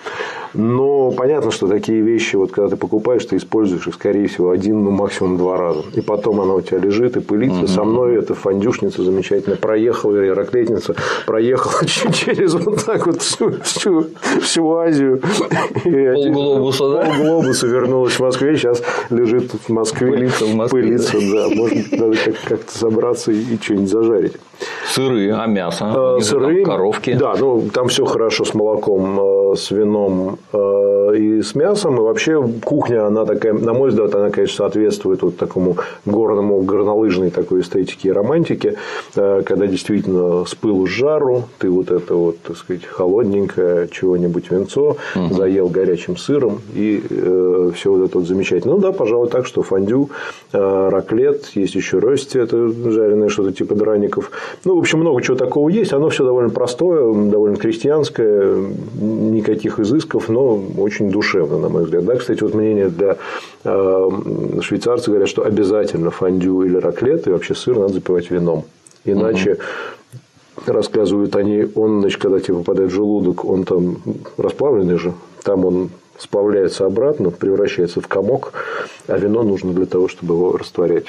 Speaker 2: Но понятно, что такие вещи, вот когда ты покупаешь, ты используешь их, скорее всего, один, ну, максимум два раза. И потом она у тебя лежит и пылится. Угу. Со мной эта фондюшница замечательно проехала, или раклетница проехала через вот так вот всю, всю, всю Азию.
Speaker 1: Полглобуса, да?
Speaker 2: Полглобуса вернулась в Москве, сейчас лежит в Москве.
Speaker 1: Пылится в Москве.
Speaker 2: Пылится, да. Может, надо как-то собраться и что-нибудь зажарить.
Speaker 1: Сыры, а мясо?
Speaker 2: А, сыры,
Speaker 1: коровки?
Speaker 2: Да, ну там все хорошо с молоком, с вином и с мясом. И вообще кухня, она такая, на мой взгляд, она, конечно, соответствует вот такому горному, горнолыжной такой эстетике и романтике, когда действительно с пылу с жару ты вот это вот, так сказать, холодненькое чего-нибудь винцо, угу. заел горячим сыром и э, все вот это вот замечательно. Ну да, пожалуй, так, что фондю, э, раклет, есть еще рости, это жареное что-то типа драников. Ну, в общем, много чего такого есть. Оно все довольно простое, довольно крестьянское, никаких изысков, но очень душевно, на мой взгляд. Да, кстати, вот мнение для э, швейцарцев говорят, что обязательно фондю или раклет, и вообще сыр надо запивать вином. Иначе, угу. рассказывают они, он, значит, когда тебе попадает в желудок, он там расплавленный же, там он сплавляется обратно, превращается в комок, а вино нужно для того, чтобы его растворять.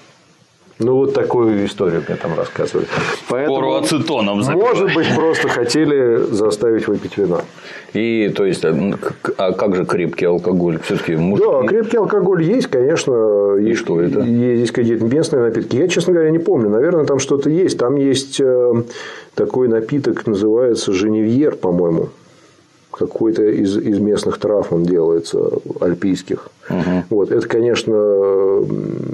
Speaker 2: Ну, вот такую историю мне там рассказывали.
Speaker 1: Поэтому, пору ацетоном запивать.
Speaker 2: Может быть, просто хотели заставить выпить вина.
Speaker 1: И, то есть, а как же крепкий алкоголь? Все-таки может...
Speaker 2: Да, крепкий алкоголь есть, конечно.
Speaker 1: И
Speaker 2: есть,
Speaker 1: что это?
Speaker 2: Есть какие-то местные напитки. Я, честно говоря, не помню. Наверное, там что-то есть. Там есть такой напиток, называется женевьер, по-моему. Какой-то из, из местных трав он делается, альпийских. Угу. Вот. Это, конечно,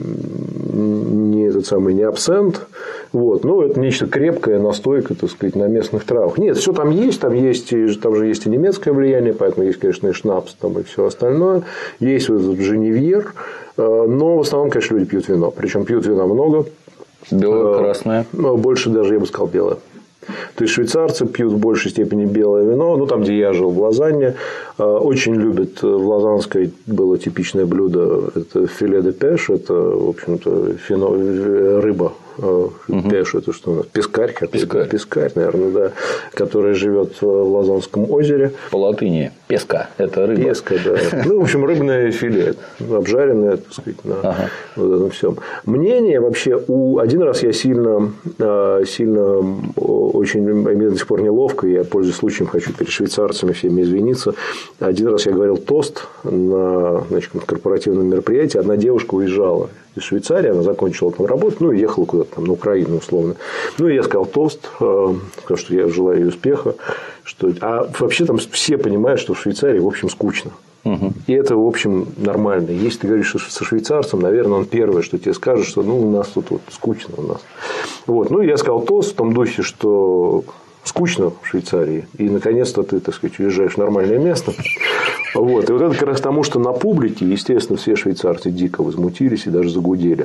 Speaker 2: не этот самый не абсент, вот, но это нечто крепкое, настойка, так сказать, на местных травах. Нет, все там есть, там есть, там же есть и немецкое влияние, поэтому есть, конечно, и шнапс, там и все остальное. Есть вот этот женевьер, но в основном, конечно, люди пьют вино. Причем пьют вина много.
Speaker 1: Белое, красное.
Speaker 2: Больше даже, я бы сказал, белое. То есть швейцарцы пьют в большей степени белое вино. Ну, там, где я жил, в Лозанне, очень любят в Лозанской было типичное блюдо. Это филе де пеш, это, в общем-то, фино, рыба. Угу. Пеш, это что у нас? Пескарь,
Speaker 1: Пескарь.
Speaker 2: Пескарь, наверное, да. Который живет в Лозанском озере.
Speaker 1: По латыни песка – это рыба.
Speaker 2: Песка, да. Ну, в общем, рыбное филе, обжаренное, так сказать, на ага. вот этом всем. Мнение вообще у один раз я сильно, сильно очень, мне до сих пор неловко, я, пользуясь случаем, хочу перед швейцарцами всеми извиниться. Один раз я говорил тост на, значит, корпоративном мероприятии. Одна девушка уезжала из Швейцарии, она закончила там работу, ну, и ехала куда-то там на Украину, условно. Ну, и я сказал тост, сказал, что я желаю ей успеха. Что... А вообще там все понимают, что в Швейцарии, в общем, скучно. Угу. И это, в общем, нормально. Если ты говоришь со швейцарцем, наверное, он первое, что тебе скажет, что ну, у нас тут вот скучно. У нас. Вот. Ну, и я сказал тост в том духе, что скучно в Швейцарии. И, наконец-то, ты, так сказать, уезжаешь в нормальное место. Вот. И вот это как раз тому, что на публике, естественно, все швейцарцы дико возмутились и даже загудели.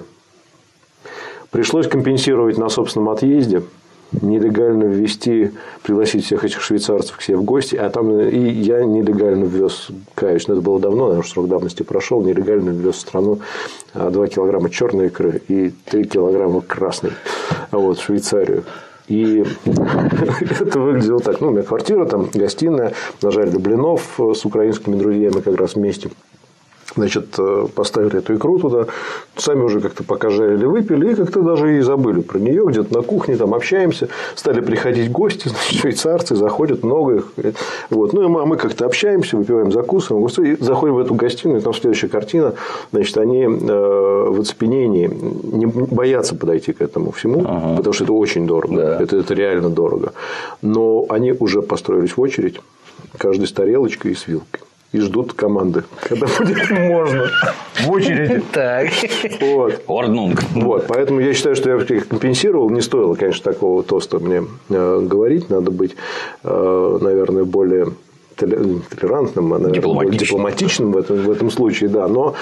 Speaker 2: Пришлось компенсировать на собственном отъезде. Нелегально ввести, пригласить всех этих швейцарцев к себе в гости, а там и я нелегально ввез, каюсь, это было давно, наверное, срок давности прошел, нелегально ввез в страну два килограмма черной икры и три килограмма красной, вот, в Швейцарию. И это выглядело так. Ну, у меня квартира, там гостиная, нажарили блинов с украинскими друзьями как раз вместе. Значит, поставили эту икру туда, сами уже как-то пока жарили, выпили, и как-то даже и забыли про нее, где-то на кухне там общаемся, стали приходить гости, значит, швейцарцы, заходят много их, вот. Ну, и мы, мы как-то общаемся, выпиваем, закусываем, и заходим в эту гостиную, и там следующая картина, значит, они в оцепенении, не боятся подойти к этому всему, ага. потому что это очень дорого, да. это, это реально дорого, но они уже построились в очередь, каждый с тарелочкой и с вилкой. И ждут команды, когда будет можно. В очереди.
Speaker 1: Так.
Speaker 2: Вот.
Speaker 1: Орднунг.
Speaker 2: Вот. Поэтому я считаю, что я их компенсировал. Не стоило, конечно, такого тоста мне э, говорить. Надо быть, э, наверное, более толерантным, наверное,
Speaker 1: дипломатичным,
Speaker 2: дипломатичным в, этом, в этом случае, да. Но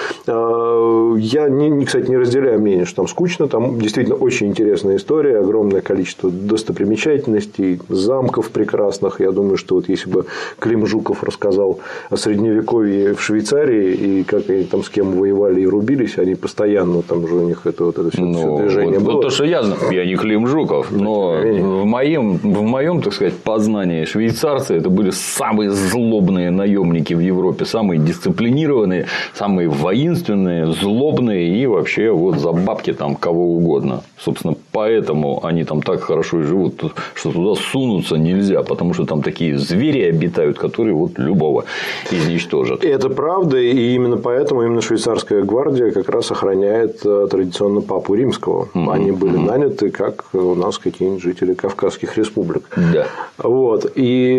Speaker 2: э, я, не, кстати, не разделяю мнение, что там скучно. Там действительно очень интересная история, огромное количество достопримечательностей, замков прекрасных. Я думаю, что вот если бы Клим Жуков рассказал о средневековье в Швейцарии и как они там с кем воевали и рубились, они постоянно там же у них это, вот это все, ну, все движение
Speaker 1: вот,
Speaker 2: было.
Speaker 1: Вот то, что я знаю, я не Клим Жуков, но в моем, в моем, так сказать, познании швейцарцы это были самые злобные наемники в Европе, самые дисциплинированные, самые воинственные, злобные и вообще вот за бабки там кого угодно. Собственно, поэтому они там так хорошо и живут, что туда сунуться нельзя, потому что там такие звери обитают, которые вот любого изничтожат.
Speaker 2: Это правда, и именно поэтому именно швейцарская гвардия как раз охраняет традиционно папу римского. Mm-hmm. Они были mm-hmm. наняты, как у нас какие-нибудь жители Кавказских республик.
Speaker 1: Да.
Speaker 2: Вот. И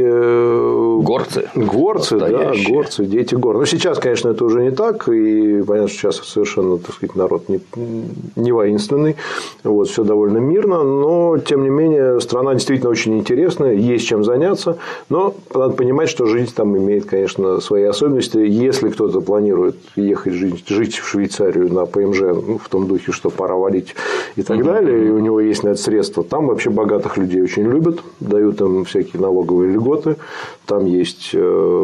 Speaker 1: горцы.
Speaker 2: Горцы, да, горцы, дети гор. Но сейчас, конечно, это уже не так, и понятно, что сейчас совершенно, так сказать, народ не, не воинственный, вот, все довольно мирно, но, тем не менее, страна действительно очень интересная, есть чем заняться, но надо понимать, что жизнь там имеет, конечно, свои особенности. Если кто-то планирует ехать жить, жить в Швейцарию на ПМЖ, ну, в том духе, что пора валить и так mm-hmm. далее, и у него есть на это средства, там вообще богатых людей очень любят, дают им всякие налоговые льготы, там есть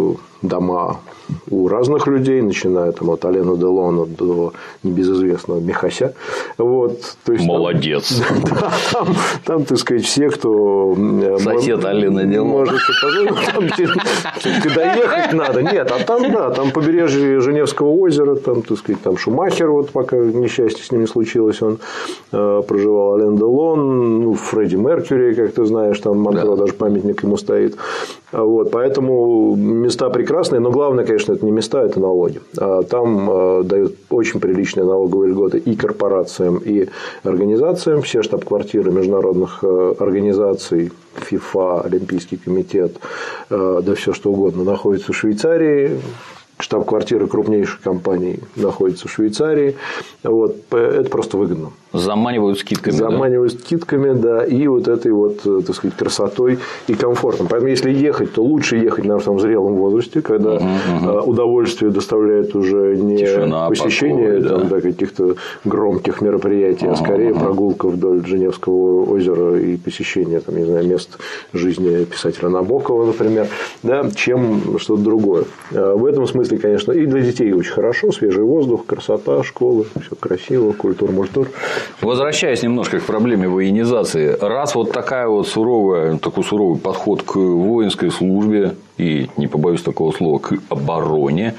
Speaker 2: дома у разных людей, начиная там, от Алена Делона до небезызвестного Михася. Вот, то есть,
Speaker 1: молодец.
Speaker 2: Там, да, там, там, так сказать, все, кто
Speaker 1: сосед Алена Делона.
Speaker 2: Может, там все-таки доехать надо. Нет, а там, да, там побережье Женевского озера, там, так сказать, там Шумахер, вот пока несчастье с ним не случилось, он э, проживал, Ален Делон, ну, Фредди Меркьюри, как ты знаешь, там Монтрео, да. Даже памятник ему стоит. Вот, поэтому места прекрасные, но главное, конечно, это не места, это налоги. Там дают очень приличные налоговые льготы и корпорациям, и организациям. Все штаб-квартиры международных организаций, ФИФА, Олимпийский комитет, да все что угодно, находятся в Швейцарии. Штаб-квартира крупнейших компаний находится в Швейцарии. Вот, это просто выгодно.
Speaker 1: Заманивают скидками.
Speaker 2: Заманивают
Speaker 1: да?
Speaker 2: скидками, да, и вот этой вот, так сказать, красотой и комфортом. Поэтому, если ехать, то лучше ехать, наверное, в том зрелом возрасте, когда угу, угу. удовольствие доставляет уже не Тишина, посещение покой, там, да. Да, каких-то громких мероприятий, угу, а скорее угу. прогулка вдоль Женевского озера и посещение, там, не знаю, мест жизни писателя Набокова, например, да, чем что-то другое. В этом смысле, конечно, и для детей очень хорошо, свежий воздух, красота, школы, все красиво, культур-мультур.
Speaker 1: Возвращаясь немножко к проблеме военизации, раз вот такая вот суровая, такой суровый подход к воинской службе и, не побоюсь такого слова, к обороне,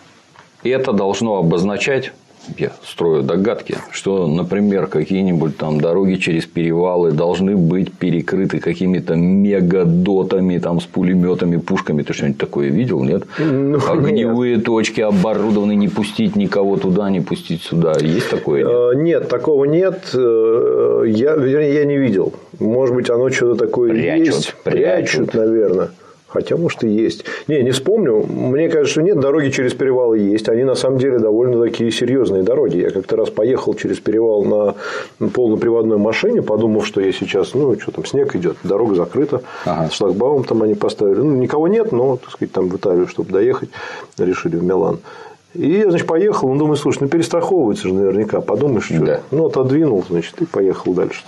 Speaker 1: это должно обозначать, я строю догадки, что, например, какие-нибудь там дороги через перевалы должны быть перекрыты какими-то мегадотами, там, с пулеметами, пушками. Ты что-нибудь такое видел, нет? Ну, огневые нет. Точки оборудованы, не пустить никого туда, не пустить сюда. Есть такое? Нет,
Speaker 2: нет такого нет. Я, вернее, я не видел. Может быть, оно что-то такое
Speaker 1: прячут,
Speaker 2: есть.
Speaker 1: Прячут,
Speaker 2: прячут, наверное. Хотя, может, и есть. Не, не вспомню. Мне кажется, что нет, дороги через перевалы есть. Они, на самом деле, довольно такие серьезные дороги. Я как-то раз поехал через перевал на полноприводной машине, подумав, что я сейчас, ну, что там, снег идет, дорога закрыта, ага. шлагбаум там они поставили. Ну, никого нет, но, так сказать, там в Италию, чтобы доехать, решили в Милан. И я, значит, поехал, ну, думаю, слушай, ну, перестраховывается же наверняка, подумаешь, что да. Ну, отодвинул, значит, и поехал дальше.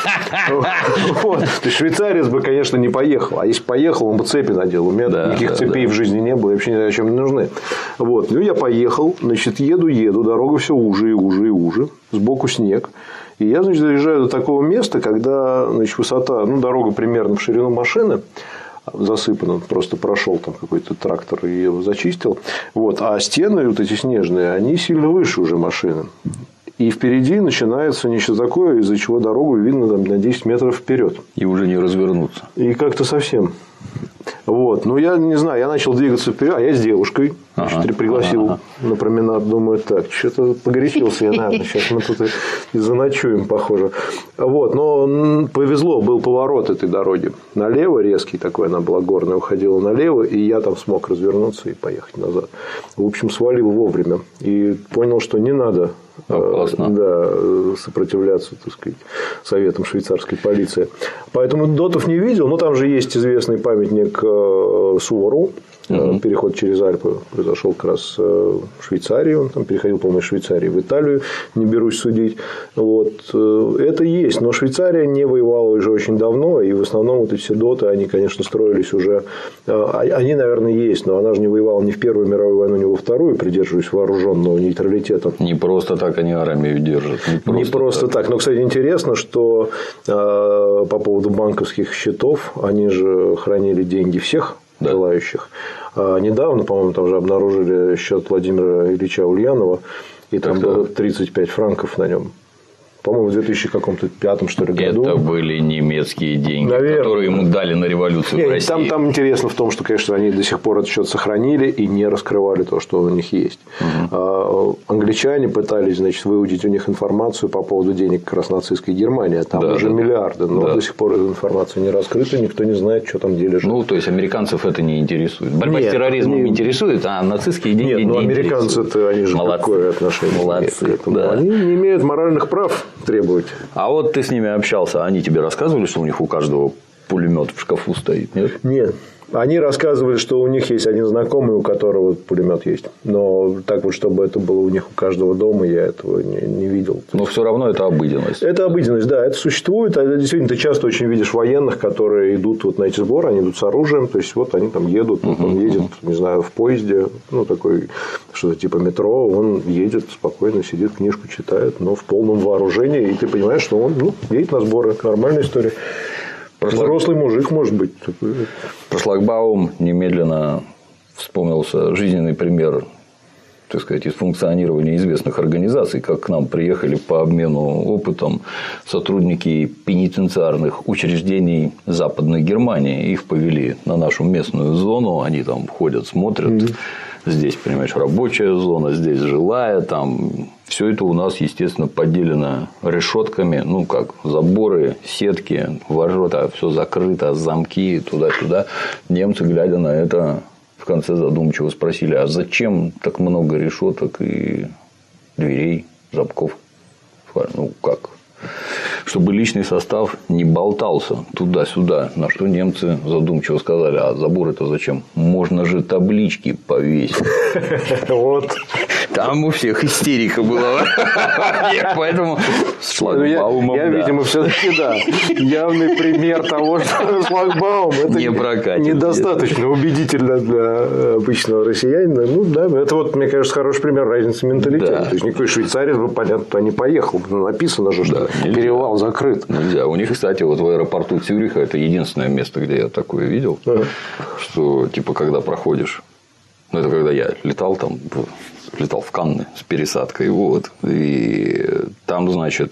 Speaker 2: То есть, швейцарец бы, конечно, не поехал, а если поехал, он бы цепи надел, у меня никаких цепей в жизни не было, вообще ни зачем не нужны. Вот, ну, я поехал, значит, еду, еду, дорога все уже и уже и уже, сбоку снег. И я, значит, доезжаю до такого места, когда, значит, высота, ну, дорога примерно в ширину машины, засыпан, просто прошел там какой-то трактор и его зачистил. Вот. А стены вот эти снежные, они сильно выше уже машины. И впереди начинается нечто такое, из-за чего дорогу видно там, на десять метров вперед.
Speaker 1: И уже не развернуться.
Speaker 2: И как-то совсем. Вот. Ну, я не знаю, я начал двигаться вперед, а я с девушкой. Ага, значит, пригласил ага. на променад, думаю, так, что-то погорячился я, наверное, сейчас мы тут и заночуем, похоже. Вот, но повезло, был поворот этой дороги налево, резкий такой, она была горная, уходила налево, и я там смог развернуться и поехать назад. В общем, свалил вовремя и понял, что не надо
Speaker 1: Опасно.
Speaker 2: Да, сопротивляться, так сказать, советам швейцарской полиции. Поэтому дотов не видел, но там же есть известный памятник Суворову. Угу. Переход через Альпы произошел как раз в Швейцарии. Он там переходил, по-моему, из Швейцарии в Италию, не берусь судить. Вот. Это есть. Но Швейцария не воевала уже очень давно. И в основном вот эти все доты, они, конечно, строились уже. Они, наверное, есть. Но она же не воевала ни в Первую мировую войну, ни во Вторую, придерживаясь вооруженного нейтралитета.
Speaker 1: Не просто так они армию держат. Не просто,
Speaker 2: не просто так. так. Но, кстати, интересно, что по поводу банковских счетов, они же хранили деньги всех да. желающих. А недавно, по-моему, там же обнаружили счет Владимира Ильича Ульянова, и там было тридцать пять франков на нем. По-моему, в две тысячи пятом, что ли, году.
Speaker 1: Это были немецкие деньги,
Speaker 2: наверное,
Speaker 1: которые ему дали на революцию
Speaker 2: Нет,
Speaker 1: в России.
Speaker 2: Там, там интересно в том, что, конечно, они до сих пор этот счет сохранили и не раскрывали то, что у них есть. Угу. А, англичане пытались, значит, выудить у них информацию по поводу денег как раз нацистской Германии. Там да, уже да, миллиарды, но да. до сих пор эта информация не раскрыта, никто не знает, что там где лежит.
Speaker 1: Ну, то есть, американцев это не интересует. Борьба Нет, с терроризмом не... интересует, а нацистские деньги
Speaker 2: Нет,
Speaker 1: не
Speaker 2: ну, американцы-то, они же
Speaker 1: Молодцы.
Speaker 2: Какое отношение
Speaker 1: Молодцы,
Speaker 2: имеют к этому?
Speaker 1: Да.
Speaker 2: Они не имеют моральных прав требовать.
Speaker 1: А вот ты с ними общался, они тебе рассказывали, что у них у каждого пулемет в шкафу стоит, нет?
Speaker 2: Нет. Они рассказывали, что у них есть один знакомый, у которого пулемет есть. Но так вот, чтобы это было у них у каждого дома, я этого не, не видел.
Speaker 1: Но все равно это обыденность.
Speaker 2: Это обыденность, да, это существует. А действительно, ты часто очень видишь военных, которые идут вот на эти сборы, они идут с оружием. То есть, вот они там едут, uh-huh, он едет, uh-huh. не знаю, в поезде, ну, такой, что-то типа метро, он едет спокойно, сидит, книжку читает, но в полном вооружении. И ты понимаешь, что он ну, едет на сборы. Нормальная история. Прошлаг... Взрослый мужик, может быть.
Speaker 1: Про шлагбаум немедленно вспомнился жизненный пример, так сказать, из функционирования известных организаций, как к нам приехали по обмену опытом сотрудники пенитенциарных учреждений Западной Германии. Их повели на нашу местную зону, они там ходят, смотрят. Mm-hmm. Здесь, понимаешь, рабочая зона, здесь жилая, там все это у нас, естественно, поделено решетками, ну, как заборы, сетки, ворота, все закрыто, замки, туда-сюда. Немцы, глядя на это, в конце задумчиво спросили, а зачем так много решеток и дверей, замков? Ну, как? Чтобы личный состав не болтался туда-сюда. На что немцы задумчиво сказали, а забор это зачем? Можно же таблички повесить.
Speaker 2: Вот.
Speaker 1: Там у всех истерика была. Поэтому с шлагбаумом,
Speaker 2: Я, видимо, все-таки, да, явный пример того, что шлагбаум это недостаточно убедительно для обычного россиянина. Ну, да, это вот, мне кажется, хороший пример разницы менталитета. То есть, никакой швейцарец бы, понятно, туда не поехал. Написано же, что перевал закрыт.
Speaker 1: Нельзя. У них, кстати, вот в аэропорту Цюриха это единственное место, где я такое видел, что, типа, когда проходишь, ну, это когда я летал там, летал в Канны с пересадкой, вот, и там, значит,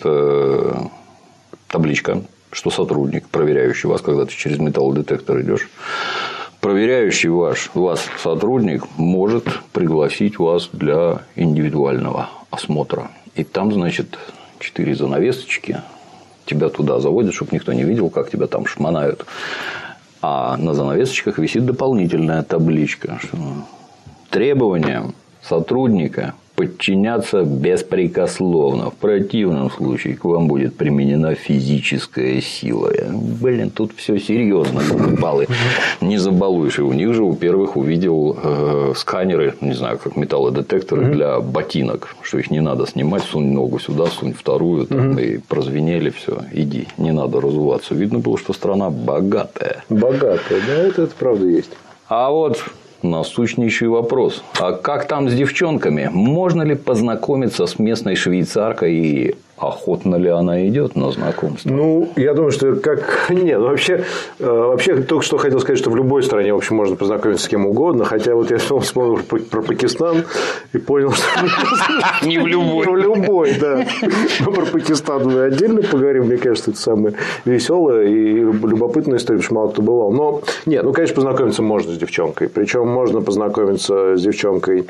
Speaker 1: табличка, что сотрудник, проверяющий вас, когда ты через металлодетектор идешь, проверяющий ваш, вас сотрудник может пригласить вас для индивидуального осмотра. И там, значит, четыре занавесочки, тебя туда заводят, чтобы никто не видел, как тебя там шмонают. А на занавесочках висит дополнительная табличка, что требованиям сотрудника подчиняться беспрекословно. В противном случае к вам будет применена физическая сила. Блин, тут все серьезно. Баллы не забалуешь. И у них же, у первых, увидел э, сканеры, не знаю, как металлодетекторы mm-hmm. для ботинок, что их не надо снимать, сунь ногу сюда, сунь вторую, там, mm-hmm. и прозвенели, все, иди, не надо разуваться. Видно было, что страна богатая.
Speaker 2: Богатая, да, это, это правда есть.
Speaker 1: А вот насущнейший вопрос. А как там с девчонками? Можно ли познакомиться с местной швейцаркой и охотно ли она идет на знакомство?
Speaker 2: Ну, я думаю, что как... Нет, вообще, вообще, только что хотел сказать, что в любой стране, в общем, можно познакомиться с кем угодно. Хотя, вот я вспомнил про Пакистан и понял, что...
Speaker 1: Не в любой.
Speaker 2: Не в любой, да. Но про Пакистан мы отдельно поговорим. Мне кажется, это самая веселая и любопытная история, потому что мало кто бывал. Но, нет, ну, конечно, познакомиться можно с девчонкой. Причем можно познакомиться с девчонкой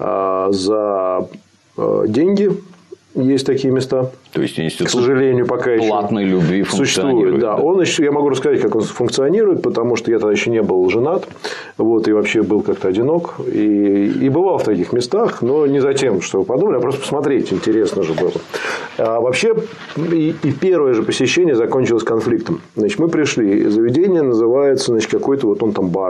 Speaker 2: за деньги. Есть такие места.
Speaker 1: То есть институт,
Speaker 2: к сожалению, пока еще
Speaker 1: платной любви
Speaker 2: существует. Да. Да. Он еще, я могу рассказать, как он функционирует, потому что я тогда еще не был женат, вот, и вообще был как-то одинок. И, и бывал в таких местах, но не за тем, что вы подумали, а просто посмотреть, интересно же было. А вообще, и, и первое же посещение закончилось конфликтом. Значит, мы пришли, заведение называется, значит, какой-то вот он там бар.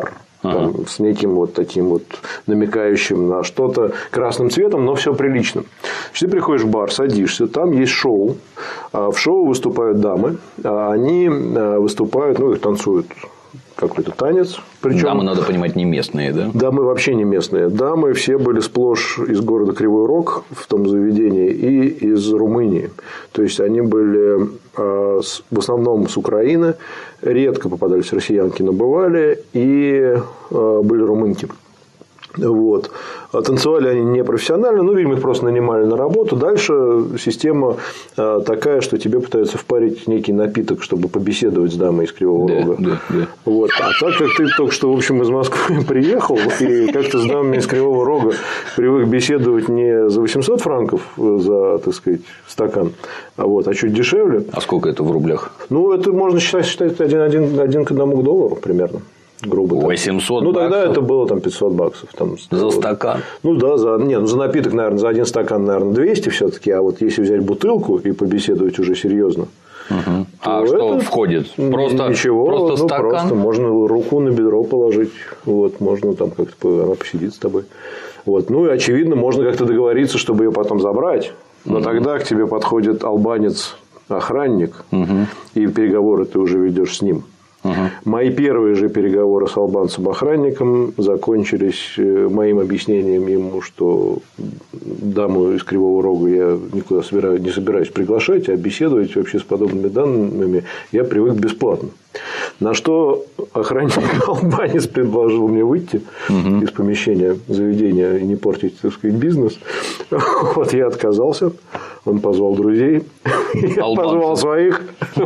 Speaker 2: там, ага. с неким вот таким вот намекающим на что-то красным цветом, но все приличным. Ты приходишь в бар, садишься, там есть шоу. В шоу выступают дамы. Они выступают, ну, их танцуют какой-то танец. Причем,
Speaker 1: дамы, надо понимать, не местные, да? Дамы
Speaker 2: вообще не местные. Дамы все были сплошь из города Кривой Рог в том заведении и из Румынии. То есть, они были в основном с Украины. Редко попадались россиянки, но бывали. И были румынки. Вот. Танцевали они не профессионально, ну, видимо, их просто нанимали на работу. Дальше система такая, что тебе пытаются впарить некий напиток, чтобы побеседовать с дамой из Кривого
Speaker 1: да,
Speaker 2: Рога.
Speaker 1: Да, да.
Speaker 2: Вот. А так как ты только что, в общем, из Москвы приехал, и как-то с дамами из Кривого Рога привык беседовать не за восемьсот франков за, так сказать, стакан, а, вот, а чуть дешевле.
Speaker 1: А сколько это в рублях?
Speaker 2: Ну, это можно считать, считать один, один, один к одному к доллару примерно. Грубо так.
Speaker 1: восемьсот
Speaker 2: Ну, тогда
Speaker 1: баксов?
Speaker 2: Это было там пятьсот баксов. Там,
Speaker 1: за
Speaker 2: вот.
Speaker 1: стакан?
Speaker 2: Ну, да, за, не, ну, за напиток, наверное, за один стакан, наверное, двести все-таки. А вот если взять бутылку и побеседовать уже серьезно.
Speaker 1: Угу. А что входит? Просто,
Speaker 2: ничего,
Speaker 1: просто
Speaker 2: ну,
Speaker 1: стакан?
Speaker 2: Просто можно руку на бедро положить. Вот, можно там как-то она посидит с тобой. Вот. Ну, и очевидно, можно как-то договориться, чтобы ее потом забрать. Но угу. тогда к тебе подходит албанец-охранник, угу. и переговоры ты уже ведешь с ним. Угу. Мои первые же переговоры с албанцем-охранником закончились моим объяснением ему, что даму из Кривого Рога я никуда собираюсь, не собираюсь приглашать, а беседовать вообще с подобными данными я привык бесплатно. На что охранник-албанец предложил мне выйти угу. из помещения заведения и не портить, так сказать, бизнес. Вот я отказался. Он позвал друзей. Я позвал своих. Я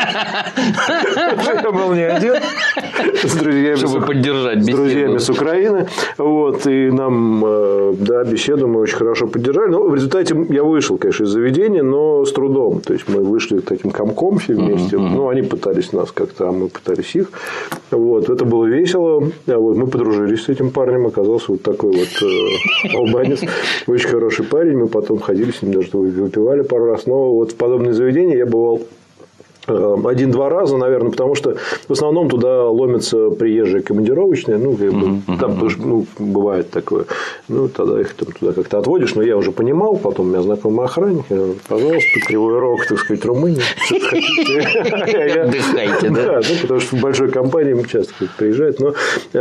Speaker 2: был не один. С друзьями,
Speaker 1: чтобы
Speaker 2: с,
Speaker 1: поддержать
Speaker 2: беседу. С друзьями с Украины. Вот, и нам, да, беседу мы очень хорошо поддержали. Но в результате я вышел, конечно, из заведения, но с трудом. То есть, мы вышли таким комком все вместе. Uh-huh. Ну, они пытались нас как-то, а мы пытались их. Вот, это было весело. Вот, мы подружились с этим парнем. Оказался вот такой вот э, албанец. Очень хороший парень. Мы потом ходили с ним, даже выпивали пару раз. Но вот в подобные заведения я бывал один-два раза, наверное, потому что в основном туда ломятся приезжие командировочные, ну, как бы, uh-huh. там ну, бывает такое, ну, тогда их там туда как-то отводишь, но я уже понимал, потом у меня знакомый охранник, я говорю, пожалуйста, Кривой Рог, так сказать, Румыния,
Speaker 1: отдыхайте, да?
Speaker 2: Да, потому что в большой компании часто приезжают, но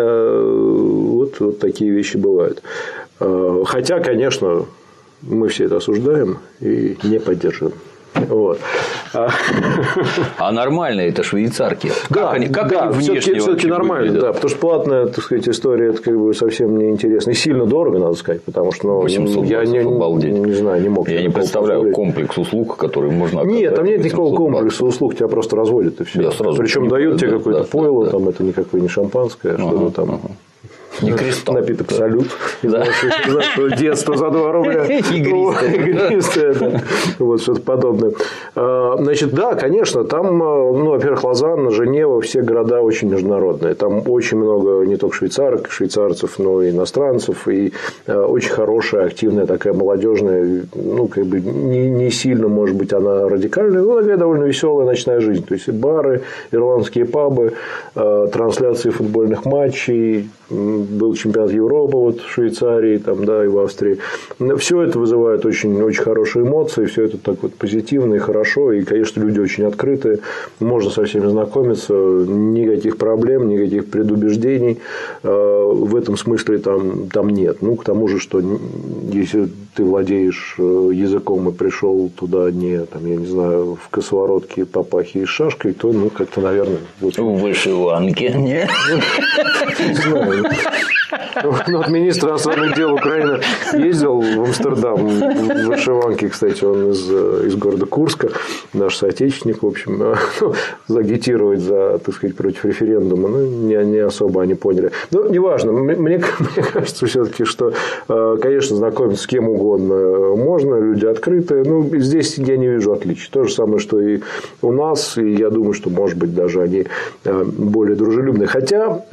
Speaker 2: вот такие вещи бывают. Хотя, конечно, мы все это осуждаем и не поддерживаем. Вот. А...
Speaker 1: а нормально это швейцарки?
Speaker 2: Да,
Speaker 1: как они, как
Speaker 2: да,
Speaker 1: они внешне
Speaker 2: все-таки нормально, выглядят? Да, потому что платная, так сказать, история это как бы совсем неинтересно и сильно дорого, надо сказать, потому что ну, я не, не знаю, не мог.
Speaker 1: Я не представляю комплекс услуг, который можно оказать.
Speaker 2: Нет, там нет никакого комплекса услуг, тебя просто разводят и все. Причем дают тебе да, какое-то да, пойло, да, там да. это никакое не шампанское, ага, что-то там. Ага.
Speaker 1: Не кристалл.
Speaker 2: Напиток да. салют.
Speaker 1: Да.
Speaker 2: Детство за два рубля. Игристое. Да. Вот что-то подобное. Значит, да, конечно, там, ну, во-первых, Лозанна, Женева, все города очень международные. Там очень много не только швейцарок, швейцарцев, но и иностранцев. И очень хорошая, активная такая молодежная, ну, как бы не, не сильно, может быть, она радикальная, но такая довольно веселая ночная жизнь. То есть, и бары, ирландские пабы, трансляции футбольных матчей. Был чемпионат Европы вот, в Швейцарии там, да, и в Австрии. Все это вызывает очень, очень хорошие эмоции, все это так вот позитивно и хорошо. И, конечно, люди очень открытые, можно со всеми знакомиться, никаких проблем, никаких предубеждений в этом смысле там, там нет. Ну, к тому же, что если ты владеешь языком и пришел туда не, там, я не знаю, в косоворотке, папахе и шашкой, то, ну, как-то, наверное... Вот...
Speaker 1: В вышиванке, нет?
Speaker 2: Не знаю. Ну, вот министр иностранных дел Украины ездил в Амстердам в вышиванке, кстати, он из, из города Курска, наш соотечественник, в общем, ну, агитировать за, так сказать, против референдума, ну, не, не особо они поняли. Но неважно, мне, мне кажется все-таки, что, конечно, знакомиться с кем угодно можно, люди открытые, ну, здесь я не вижу отличий. То же самое, что и у нас, и я думаю, что, может быть, даже они более дружелюбные. Хотя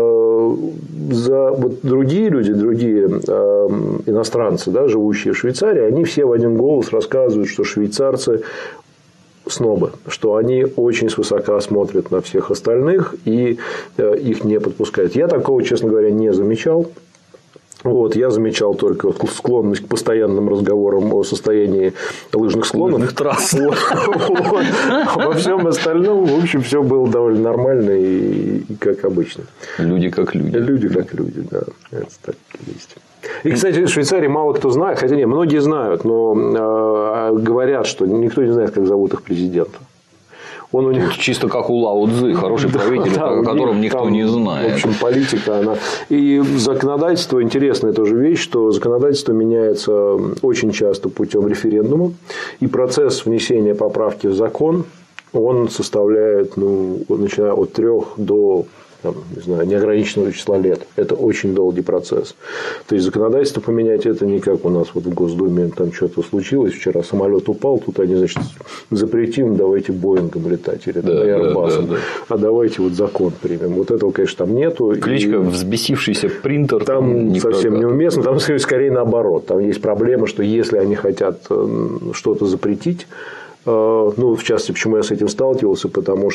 Speaker 2: за вот другие люди, другие э, иностранцы, да, живущие в Швейцарии, они все в один голос рассказывают, что швейцарцы снобы, что они очень свысока смотрят на всех остальных и их не подпускают. Я такого, честно говоря, не замечал. Вот, я замечал только склонность к постоянным разговорам о состоянии лыжных склонов.
Speaker 1: Лыжных трасс.
Speaker 2: Вот, вот. Во всем остальном, в общем, все было довольно нормально и, и как обычно.
Speaker 1: Люди как люди.
Speaker 2: Люди как люди, да. Это так и есть. И, кстати, в Швейцарии мало кто знает, хотя нет, многие знают, но э, говорят, что никто не знает, как зовут их президента. Он у них...
Speaker 1: Чисто как у Лао Цзы, хороший правитель, да, о котором никто там, не знает.
Speaker 2: В общем, политика она. И законодательство, интересная тоже вещь, что законодательство меняется очень часто путем референдума. И процесс внесения поправки в закон, он составляет, ну, начиная от трех до там, не знаю, неограниченного числа лет. Это очень долгий процесс. То есть законодательство поменять это не как у нас вот в Госдуме там что-то случилось. Вчера самолет упал, тут они, значит, запретим, давайте Боингом летать или да, Airbus'ом. Да, да, да. А давайте вот закон примем. Вот этого, конечно, там нету.
Speaker 1: Кличка и... взбесившийся принтер.
Speaker 2: Там, там совсем неуместно. Там скорее наоборот. Там есть проблема, что если они хотят что-то запретить, ну, в частности, почему я с этим сталкивался, потому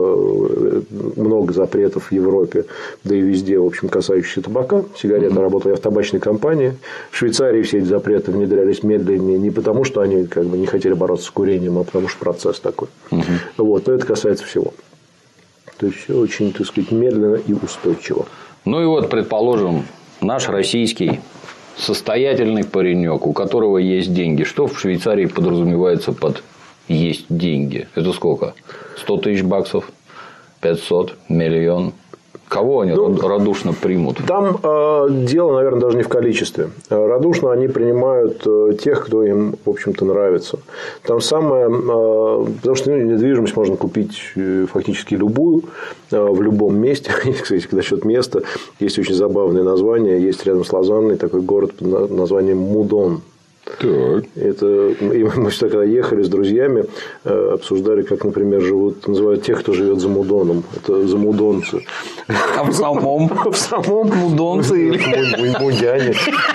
Speaker 2: что много запретов в Европе, да и везде, в общем, касающихся табака, сигарет. Mm-hmm. Работал я в табачной компании. В Швейцарии все эти запреты внедрялись медленнее не потому, что они как бы не хотели бороться с курением, а потому что процесс такой. Mm-hmm. Вот. Но это касается всего. То есть все очень, так сказать, медленно и устойчиво.
Speaker 1: Ну и вот, предположим, наш российский состоятельный паренек, у которого есть деньги. Что в Швейцарии подразумевается под есть деньги? Это сколько? сто тысяч баксов? пятьсот? Миллион? Кого они ну, радушно примут?
Speaker 2: Там э, дело, наверное, даже не в количестве. Радушно они принимают э, тех, кто им, в общем-то, нравится. Там самое... Э, потому что ну, недвижимость можно купить э, фактически любую, э, в любом месте. Кстати, насчет места есть очень забавное название. Есть рядом с Лозанной такой город под названием Мудон.
Speaker 1: Так.
Speaker 2: Это, и мы всегда, когда ехали с друзьями, обсуждали, как, например, живут, называют тех, кто живет за Мудоном. Это замудонцы.
Speaker 1: А в самом? В самом мудонцы или?
Speaker 2: Мудяне.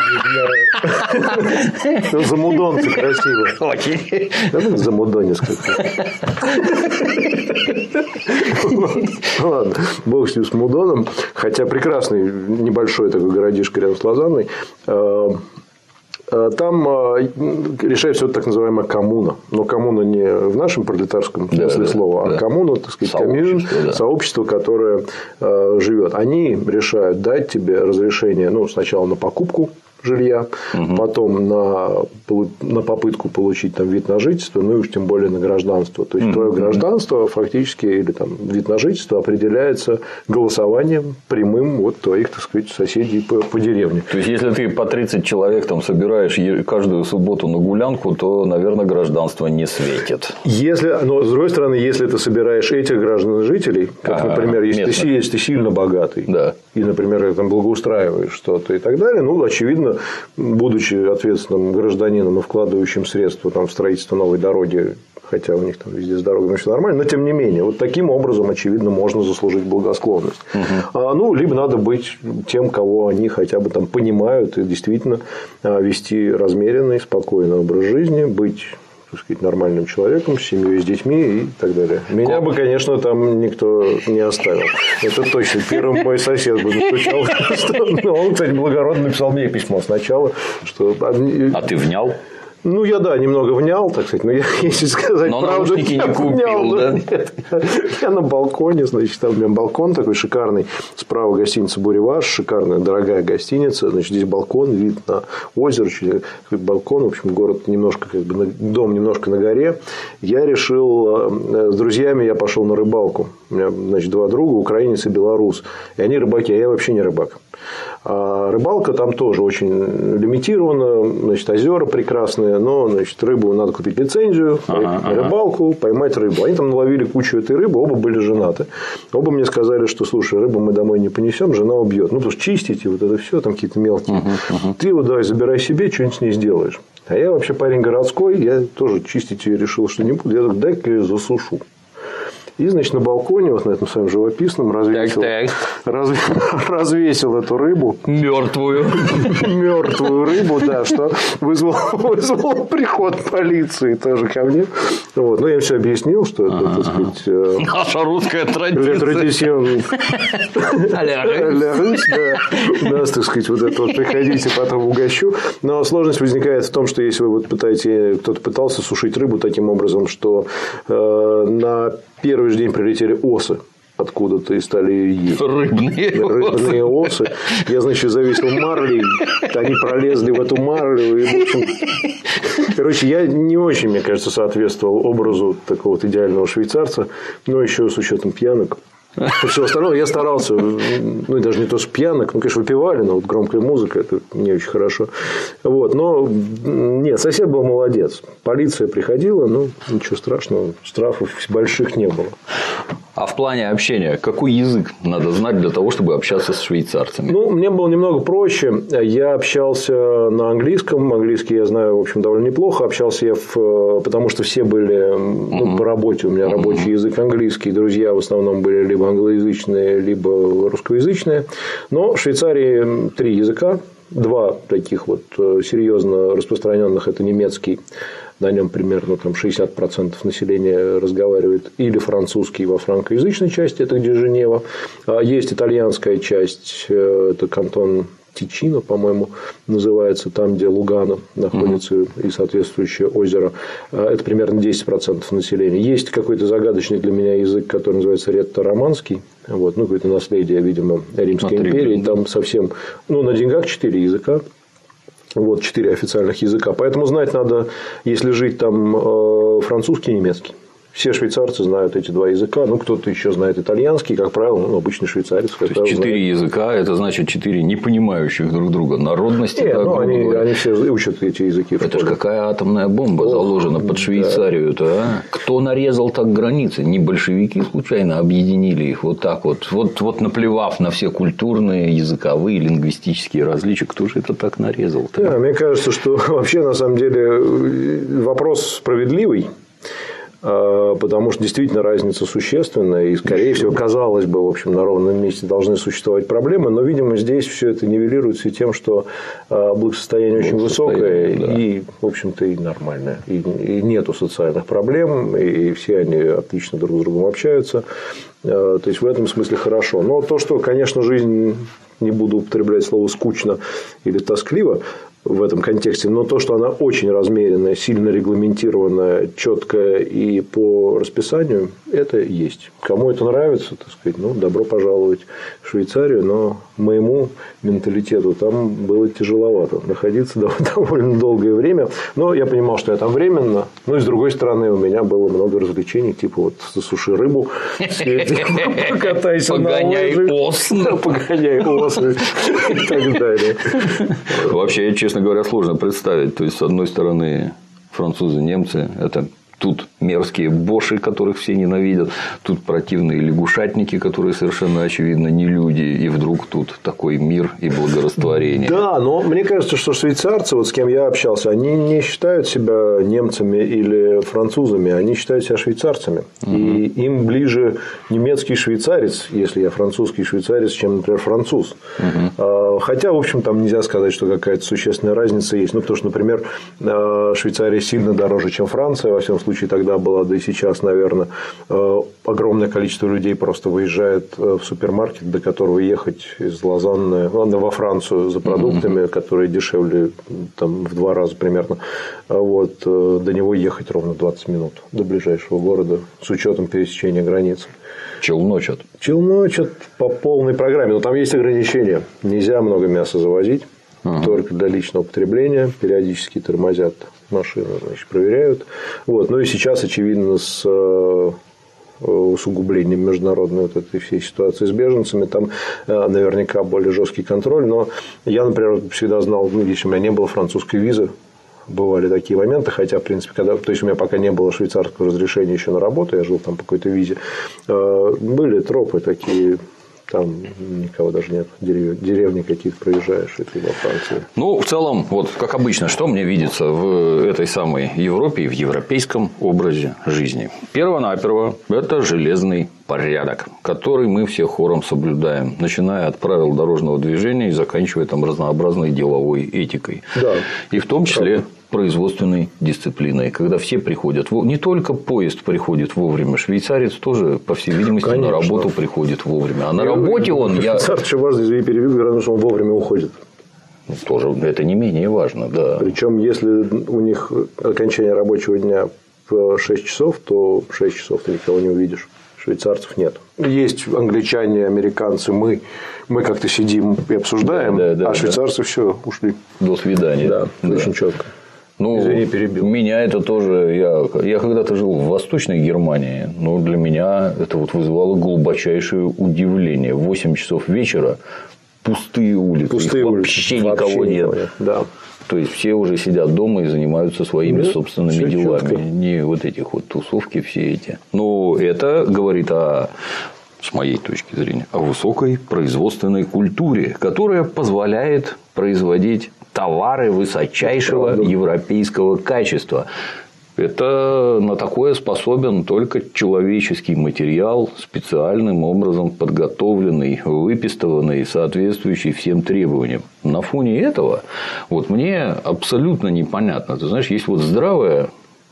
Speaker 2: Замудонцы красиво.
Speaker 1: Окей.
Speaker 2: Замудонец как-то. Ладно, бог с ним, с Мудоном. Хотя прекрасный небольшой такой городишко рядом с Лозанной. Там решает все так называемая коммуна. Но коммуна не в нашем пролетарском смысле да, слова, да. а коммуна, так сказать, коммун, да. сообщество, которое э, живет. Они решают дать тебе разрешение, ну, сначала на покупку жилья, угу. потом на, на попытку получить там, вид на жительство, ну и уж тем более на гражданство. То есть, угу. твое гражданство фактически, или там, вид на жительство определяется голосованием прямым вот твоих, так сказать, соседей по, по деревне.
Speaker 1: То есть, если ты по тридцать человек там собираешь каждую субботу на гулянку, то, наверное, гражданство не светит.
Speaker 2: Если, но, с другой стороны, если ты собираешь этих граждан-жителей, как, а, например, если ты, если ты сильно богатый, да. и, например, там, благоустраиваешь что-то и так далее, ну, очевидно, будучи ответственным гражданином и вкладывающим средства там, в строительство новой дороги, хотя у них там везде с дорогами все нормально, но тем не менее, вот таким образом, очевидно, можно заслужить благосклонность. Угу. А, ну, либо надо быть тем, кого они хотя бы там понимают, и действительно вести размеренный, спокойный образ жизни, быть, так сказать, нормальным человеком, с семьей, с детьми и так далее. Меня бы, конечно, там никто не оставил. Это точно. Первым мой сосед бы настучал. Он, кстати, благородно написал мне письмо сначала. Что...
Speaker 1: А ты внял?
Speaker 2: Ну, я, да, немного внял, так сказать, но я, если сказать
Speaker 1: но
Speaker 2: правду,
Speaker 1: я не купил,
Speaker 2: внял,
Speaker 1: да?
Speaker 2: Нет. Я на балконе, значит, там у меня балкон такой шикарный, справа гостиница «Буреваш», шикарная, дорогая гостиница, значит, здесь балкон, вид на озеро, балкон, в общем, город немножко, как бы, дом немножко на горе. Я решил, с друзьями я пошел на рыбалку. У меня, значит, два друга, украинец и белорус, и они рыбаки, а я вообще не рыбак. А рыбалка там тоже очень лимитирована, значит, озера прекрасные, но, значит, рыбу надо купить лицензию, ага, на рыбалку, ага. поймать рыбу. Они там наловили кучу этой рыбы, оба были женаты. Оба мне сказали, что, слушай, рыбу мы домой не понесем, жена убьет. Ну, потому что чистить и вот это все, там какие-то мелкие. Ага, ага. Ты его давай забирай себе, что-нибудь с ней сделаешь. А я вообще парень городской, я тоже чистить ее решил, что не буду. Я говорю, дай-ка я ее засушу. И, значит, на балконе, вот на этом своем живописном, развесил,
Speaker 1: так, так.
Speaker 2: Раз, развесил эту рыбу.
Speaker 1: Мертвую.
Speaker 2: Мертвую рыбу, да, что вызвало, вызвало приход полиции тоже ко мне. Вот. Но я им все объяснил, что это, ага, так сказать...
Speaker 1: Наша русская традиция.
Speaker 2: Ля рус, да. Да, так сказать, вот это вот приходите, потом угощу. Но сложность возникает в том, что если вы вот пытаетесь, кто-то пытался сушить рыбу таким образом, что э, на первый же день прилетели осы откуда-то и стали ее есть.
Speaker 1: Рыбные,
Speaker 2: Рыбные осы. осы. Я, значит, завесил марлей. Они пролезли в эту марлю. И, в общем... Короче, я не очень, мне кажется, соответствовал образу такого вот идеального швейцарца. Но еще с учетом пьянок. И всего остального я старался, ну, и даже не то, что пьянок, ну, конечно, выпивали, но вот громкая музыка, это не очень хорошо. Вот, но нет, сосед был молодец. Полиция приходила, ну, ничего страшного, штрафов больших не было.
Speaker 1: А в плане общения, какой язык надо знать для того, чтобы общаться с швейцарцами?
Speaker 2: Ну, мне было немного проще. Я общался на английском. Английский я знаю, в общем, довольно неплохо. Общался я, в... потому что все были, ну, uh-huh. по работе. У меня рабочий uh-huh. язык английский. Друзья в основном были либо англоязычные, либо русскоязычные. Но в Швейцарии три языка. Два таких вот серьезно распространенных – это немецкий. На нем примерно там, шестьдесят процентов населения разговаривает, или французский во франкоязычной части, это где Женева. Есть итальянская часть, это кантон Тичино, по-моему, называется, там, где Лугано находится, mm-hmm. и соответствующее озеро. Это примерно десять процентов населения. Есть какой-то загадочный для меня язык, который называется ретто-романский. Вот, ну, какое-то наследие, видимо, Римской Смотри, империи. Да. Там совсем, ну, на деньгах четыре языка. Вот, четыре официальных языка. Поэтому знать надо, если жить там, французский и немецкий. Все швейцарцы знают эти два языка. Ну, кто-то еще знает итальянский, как правило, ну, обычный швейцарец.
Speaker 1: То есть, четыре языка – это значит четыре не понимающих друг друга народности.
Speaker 2: Нет, ну, они, они все учат эти языки.
Speaker 1: Это же какая атомная бомба Ох, заложена под Швейцарию-то, да. а? Кто нарезал так границы? Не большевики случайно объединили их вот так вот. Вот, вот наплевав на все культурные, языковые, лингвистические различия, кто же это так нарезал-то?
Speaker 2: Да, мне кажется, что вообще, на самом деле, вопрос справедливый. Потому что действительно разница существенная, и, скорее всего, казалось бы, в общем, на ровном месте должны существовать проблемы, но, видимо, здесь все это нивелируется тем, что благосостояние очень высокое, да. и, в общем-то, и нормальное, и, и нету социальных проблем, и все они отлично друг с другом общаются. То есть, в этом смысле хорошо. Но то, что, конечно, жизнь, не буду употреблять слово «скучно» или «тоскливо», в этом контексте, но то, что она очень размеренная, сильно регламентированная, четкая и по расписанию, это есть. Кому это нравится, так сказать, ну, добро пожаловать в Швейцарию, но моему менталитету там было тяжеловато находиться довольно долгое время, но я понимал, что я там временно, ну, и с другой стороны, у меня было много развлечений, типа вот засуши рыбу, покатайся на лыжах, погоняй ос и так далее.
Speaker 1: Вообще, я, честно говоря, сложно представить. То есть, с одной стороны, французы, немцы – это тут мерзкие боши, которых все ненавидят, тут противные лягушатники, которые совершенно очевидно не люди, и вдруг тут такой мир и благорастворение.
Speaker 2: Да, но мне кажется, что швейцарцы, вот с кем я общался, они не считают себя немцами или французами, они считают себя швейцарцами. Угу. И им ближе немецкий швейцарец, если я французский швейцарец, чем, например, француз. Угу. Хотя, в общем, там нельзя сказать, что какая-то существенная разница есть. Ну, потому что, например, Швейцария сильно дороже, чем Франция, во всем случае. Тогда было, да и сейчас, наверное, огромное количество людей просто выезжает в супермаркет, до которого ехать из Лозанны, ладно, во Францию за продуктами, mm-hmm. которые дешевле там, в два раза примерно. Вот, до него ехать ровно двадцать минут до ближайшего города с учетом пересечения границы.
Speaker 1: Челночат.
Speaker 2: Челночат по полной программе. Но там есть ограничения. Нельзя много мяса завозить. Ага. Только для личного потребления. Периодически тормозят машины, значит, проверяют. Вот. Ну и сейчас, очевидно, с усугублением международной вот этой всей ситуации с беженцами, там наверняка более жесткий контроль. Но я, например, всегда знал, ну, если у меня не было французской визы, бывали такие моменты, хотя, в принципе, когда, то есть у меня пока не было швейцарского разрешения еще на работу, я жил там по какой-то визе, были тропы такие Там никого даже нет. Дерев... Деревни какие-то проезжаешь, и ты во Франции.
Speaker 1: Ну, в целом, вот как обычно, что мне видится в этой самой Европе и в европейском образе жизни? Перво-наперво – это железный порядок, который мы все хором соблюдаем, начиная от правил дорожного движения и заканчивая там разнообразной деловой этикой.
Speaker 2: Да.
Speaker 1: И в том числе правда. Производственной дисциплиной, когда все приходят, не только поезд приходит вовремя, швейцарец тоже, по всей видимости, Конечно. На работу приходит вовремя, а на работе он...
Speaker 2: Швейцар, я... что важно, извини, перебью, потому что он вовремя уходит.
Speaker 1: Тоже это не менее важно, да.
Speaker 2: Причем, если у них окончание рабочего дня в шесть часов, то в шесть часов ты никого не увидишь. Швейцарцев нет. Есть англичане, американцы, мы, мы как-то сидим и обсуждаем, да, да, да, а швейцарцы да. все ушли.
Speaker 1: До свидания.
Speaker 2: Да, да. Очень четко.
Speaker 1: Ну, Извини, перебил. Меня это тоже... Я, я когда-то жил в Восточной Германии, но для меня это вот вызывало глубочайшее удивление. В восемь часов вечера пустые улицы.
Speaker 2: Пустые
Speaker 1: вообще
Speaker 2: улицы.
Speaker 1: Никого
Speaker 2: вообще
Speaker 1: нет.
Speaker 2: нет. Да.
Speaker 1: То есть, все уже сидят дома и занимаются своими ну, собственными делами. Четко. Не вот этих вот тусовки все эти. Но это говорит о... с моей точки зрения, о высокой производственной культуре, которая позволяет производить товары высочайшего европейского качества. Это на такое способен только человеческий материал, специальным образом подготовленный, выпистыванный, соответствующий всем требованиям. На фоне этого вот мне абсолютно непонятно. Ты знаешь, есть вот здравая,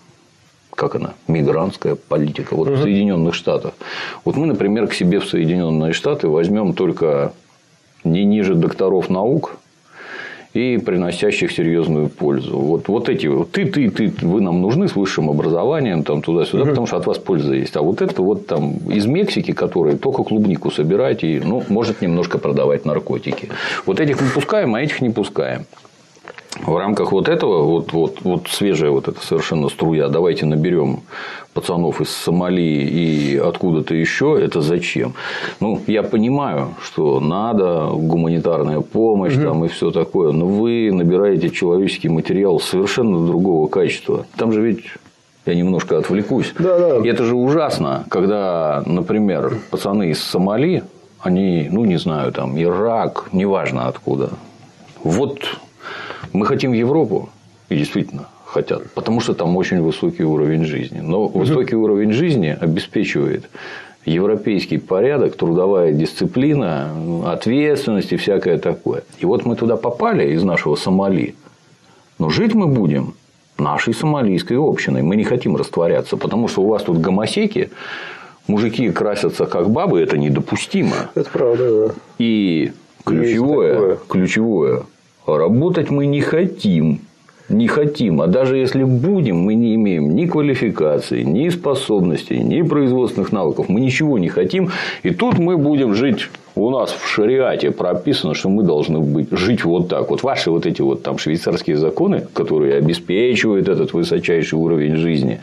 Speaker 1: как она, мигрантская политика вот угу. в Соединенных Штатах. Вот мы, например, к себе в Соединенные Штаты возьмем только не ниже докторов наук и приносящих серьезную пользу. Вот, вот эти вот ты, ты, ты, вы нам нужны с высшим образованием, там, туда-сюда, угу. потому что от вас польза есть. А вот это вот там из Мексики, которые только клубнику собирать и, ну, может немножко продавать наркотики. Вот этих мы пускаем, а этих не пускаем. В рамках вот этого, вот, вот, вот свежая вот эта совершенно струя, давайте наберем пацанов из Сомали и откуда-то еще, это зачем? Ну, я понимаю, что надо гуманитарная помощь угу. там, и все такое, но вы набираете человеческий материал совершенно другого качества. Там же ведь... Я немножко отвлекусь.
Speaker 2: Да, да.
Speaker 1: И это же ужасно, когда, например, пацаны из Сомали, они, ну, не знаю, там, Ирак, неважно откуда, вот... Мы хотим в Европу, и действительно хотят, потому что там очень высокий уровень жизни. Но высокий уровень жизни обеспечивает европейский порядок, трудовая дисциплина, ответственность и всякое такое. И вот мы туда попали из нашего Сомали, но жить мы будем нашей сомалийской общиной. Мы не хотим растворяться, потому что у вас тут гомосеки, мужики красятся как бабы, это недопустимо.
Speaker 2: Это правда, да.
Speaker 1: И ключевое, ключевое. Работать мы не хотим, не хотим, а даже если будем, мы не имеем ни квалификации, ни способностей, ни производственных навыков, мы ничего не хотим, и тут мы будем жить, у нас в шариате прописано, что мы должны быть, жить вот так, вот ваши вот эти вот там швейцарские законы, которые обеспечивают этот высочайший уровень жизни.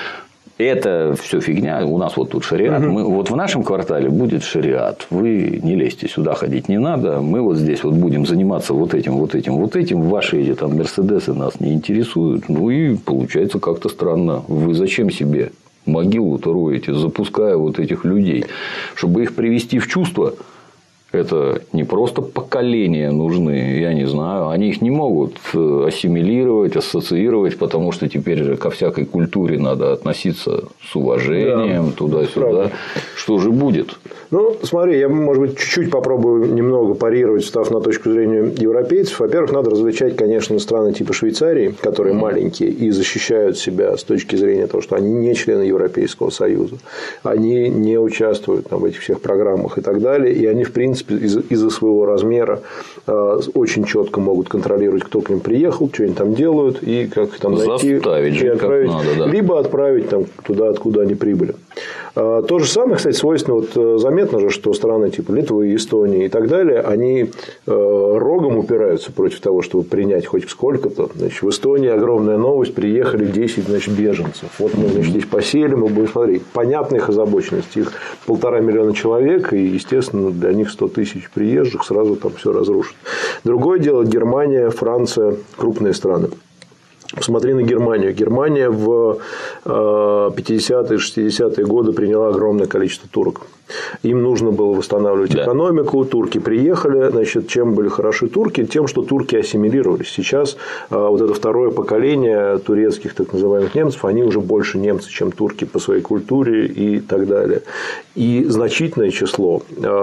Speaker 1: Это все фигня. У нас вот тут шариат. Угу. Мы, вот в нашем квартале будет шариат. Вы не лезьте сюда, ходить не надо. Мы вот здесь вот будем заниматься вот этим, вот этим, вот этим. Ваши эти там мерседесы нас не интересуют. Ну и получается как-то странно. Вы зачем себе могилу-то роете, запуская вот этих людей, чтобы их привести в чувство? Это не просто поколения нужны, я не знаю, они их не могут ассимилировать, ассоциировать, потому что теперь же ко всякой культуре надо относиться с уважением, да, туда-сюда. Что же будет?
Speaker 2: Ну, смотри, я, может быть, чуть-чуть попробую немного парировать, став на точку зрения европейцев. Во-первых, надо различать, конечно, страны типа Швейцарии, которые mm-hmm. маленькие и защищают себя с точки зрения того, что они не члены Европейского Союза. Они не участвуют там, в этих всех программах и так далее. И они, в принципе, из- из-за своего размера э, очень четко могут контролировать, кто к ним приехал, что они там делают и как их там найти.
Speaker 1: Заставить,
Speaker 2: и отправить,
Speaker 1: как надо, да.
Speaker 2: Либо отправить там, туда, откуда они прибыли. То же самое, кстати, свойственно, вот заметно же, что страны типа Литвы, Эстонии и так далее, они рогом упираются против того, чтобы принять хоть сколько-то. Значит, в Эстонии огромная новость, приехали десять значит, беженцев. Вот мы значит, здесь поселим, мы будем смотреть. Понятная их озабоченность. Их полтора миллиона человек, и, естественно, для них сто тысяч приезжих сразу там все разрушит. Другое дело, Германия, Франция, крупные страны. Посмотри на Германию. Германия в пятидесятые, шестидесятые годы приняла огромное количество турок. Им нужно было восстанавливать да. экономику. Турки приехали. Значит, чем были хороши турки? Тем, что турки ассимилировались. Сейчас вот это второе поколение турецких так называемых немцев, они уже больше немцы, чем турки по своей культуре и так далее. И значительное число,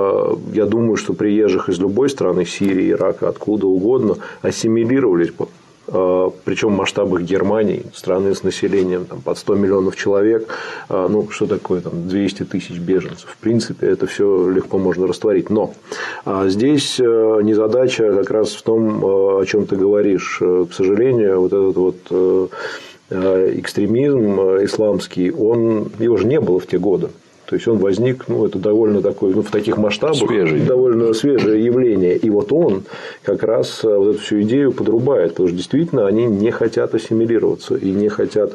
Speaker 2: я думаю, что приезжих из любой страны, Сирии, Ирака, откуда угодно, ассимилировались бы. Причем в масштабах Германии, страны с населением там, под сто миллионов человек, ну, что такое там, двести тысяч беженцев. В принципе, это все легко можно растворить. Но здесь незадача как раз в том, о чем ты говоришь. К сожалению, вот этот вот экстремизм исламский, он, его же не было в те годы. То есть он возник, ну, это довольно такой, ну, в таких масштабах, свежий. довольно свежее явление. И вот он как раз вот эту всю идею подрубает, потому что действительно они не хотят ассимилироваться и не хотят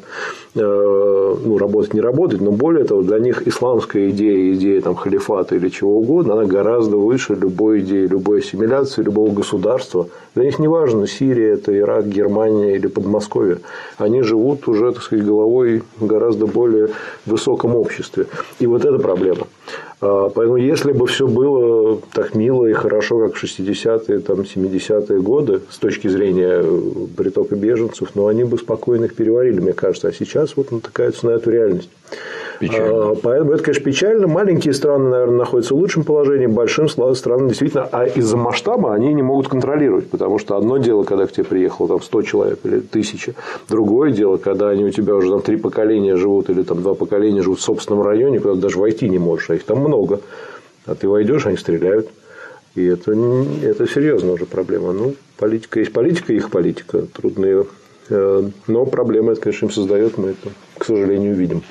Speaker 2: э, ну, работать, не работать, но более того, для них исламская идея, идея там, халифата или чего угодно, она гораздо выше любой идеи, любой ассимиляции, любого государства. Для них не важно, Сирия, это Ирак, Германия или Подмосковье. Они живут уже, так сказать, головой в гораздо более высоком обществе. И вот это проблема. Поэтому, если бы все было так мило и хорошо, как в шестидесятые, там, семидесятые годы, с точки зрения притока беженцев, но они бы спокойно их переварили, мне кажется. А сейчас вот натыкаются на эту реальность. Печально. Поэтому это, конечно, печально. Маленькие страны, наверное, находятся в лучшем положении. Большим странам действительно, а из-за масштаба они не могут контролировать. Потому что одно дело, когда к тебе приехало там, сто человек или тысяча. Другое дело, когда они у тебя уже там, три поколения живут или там, два поколения живут в собственном районе, куда ты даже войти не можешь. А их там много. А ты войдешь, они стреляют. И это, это серьезная уже проблема. Ну, политика есть политика, их политика. Трудно ее. Но проблемы это, конечно, им создает. Мы это, к сожалению, видим.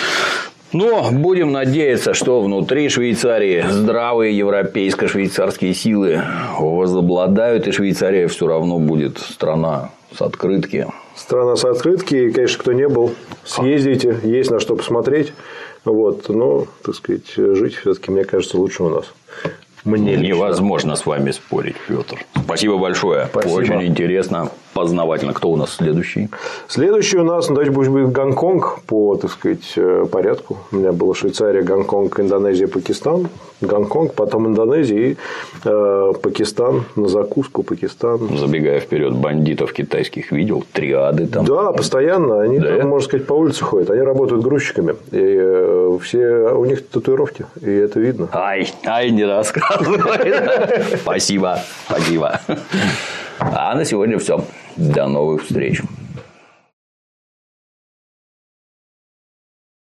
Speaker 1: Но будем надеяться, что внутри Швейцарии здравые европейско-швейцарские силы возобладают, и Швейцария все равно будет страна с открытки.
Speaker 2: Страна с открытки, и, конечно, кто не был, съездите, есть на что посмотреть. Вот, но, так сказать, жить все-таки, мне кажется, лучше у нас.
Speaker 1: Мне невозможно лично с вами спорить, Петр. Спасибо большое. Спасибо. Очень интересно, познавательно. Кто у нас следующий?
Speaker 2: Следующий у нас, ну, давайте будет Гонконг по, так сказать, порядку. У меня была Швейцария, Гонконг, Индонезия, Пакистан. Гонконг, потом Индонезия и э, Пакистан. На закуску Пакистан.
Speaker 1: Забегая вперед, бандитов китайских видел? Триады там.
Speaker 2: Да, постоянно. Они, да? там, можно сказать, по улице ходят. Они работают грузчиками. И э, все у них татуировки. И это видно.
Speaker 1: Ай, ай, не рассказывай. Спасибо. Спасибо. А на сегодня все. До новых встреч.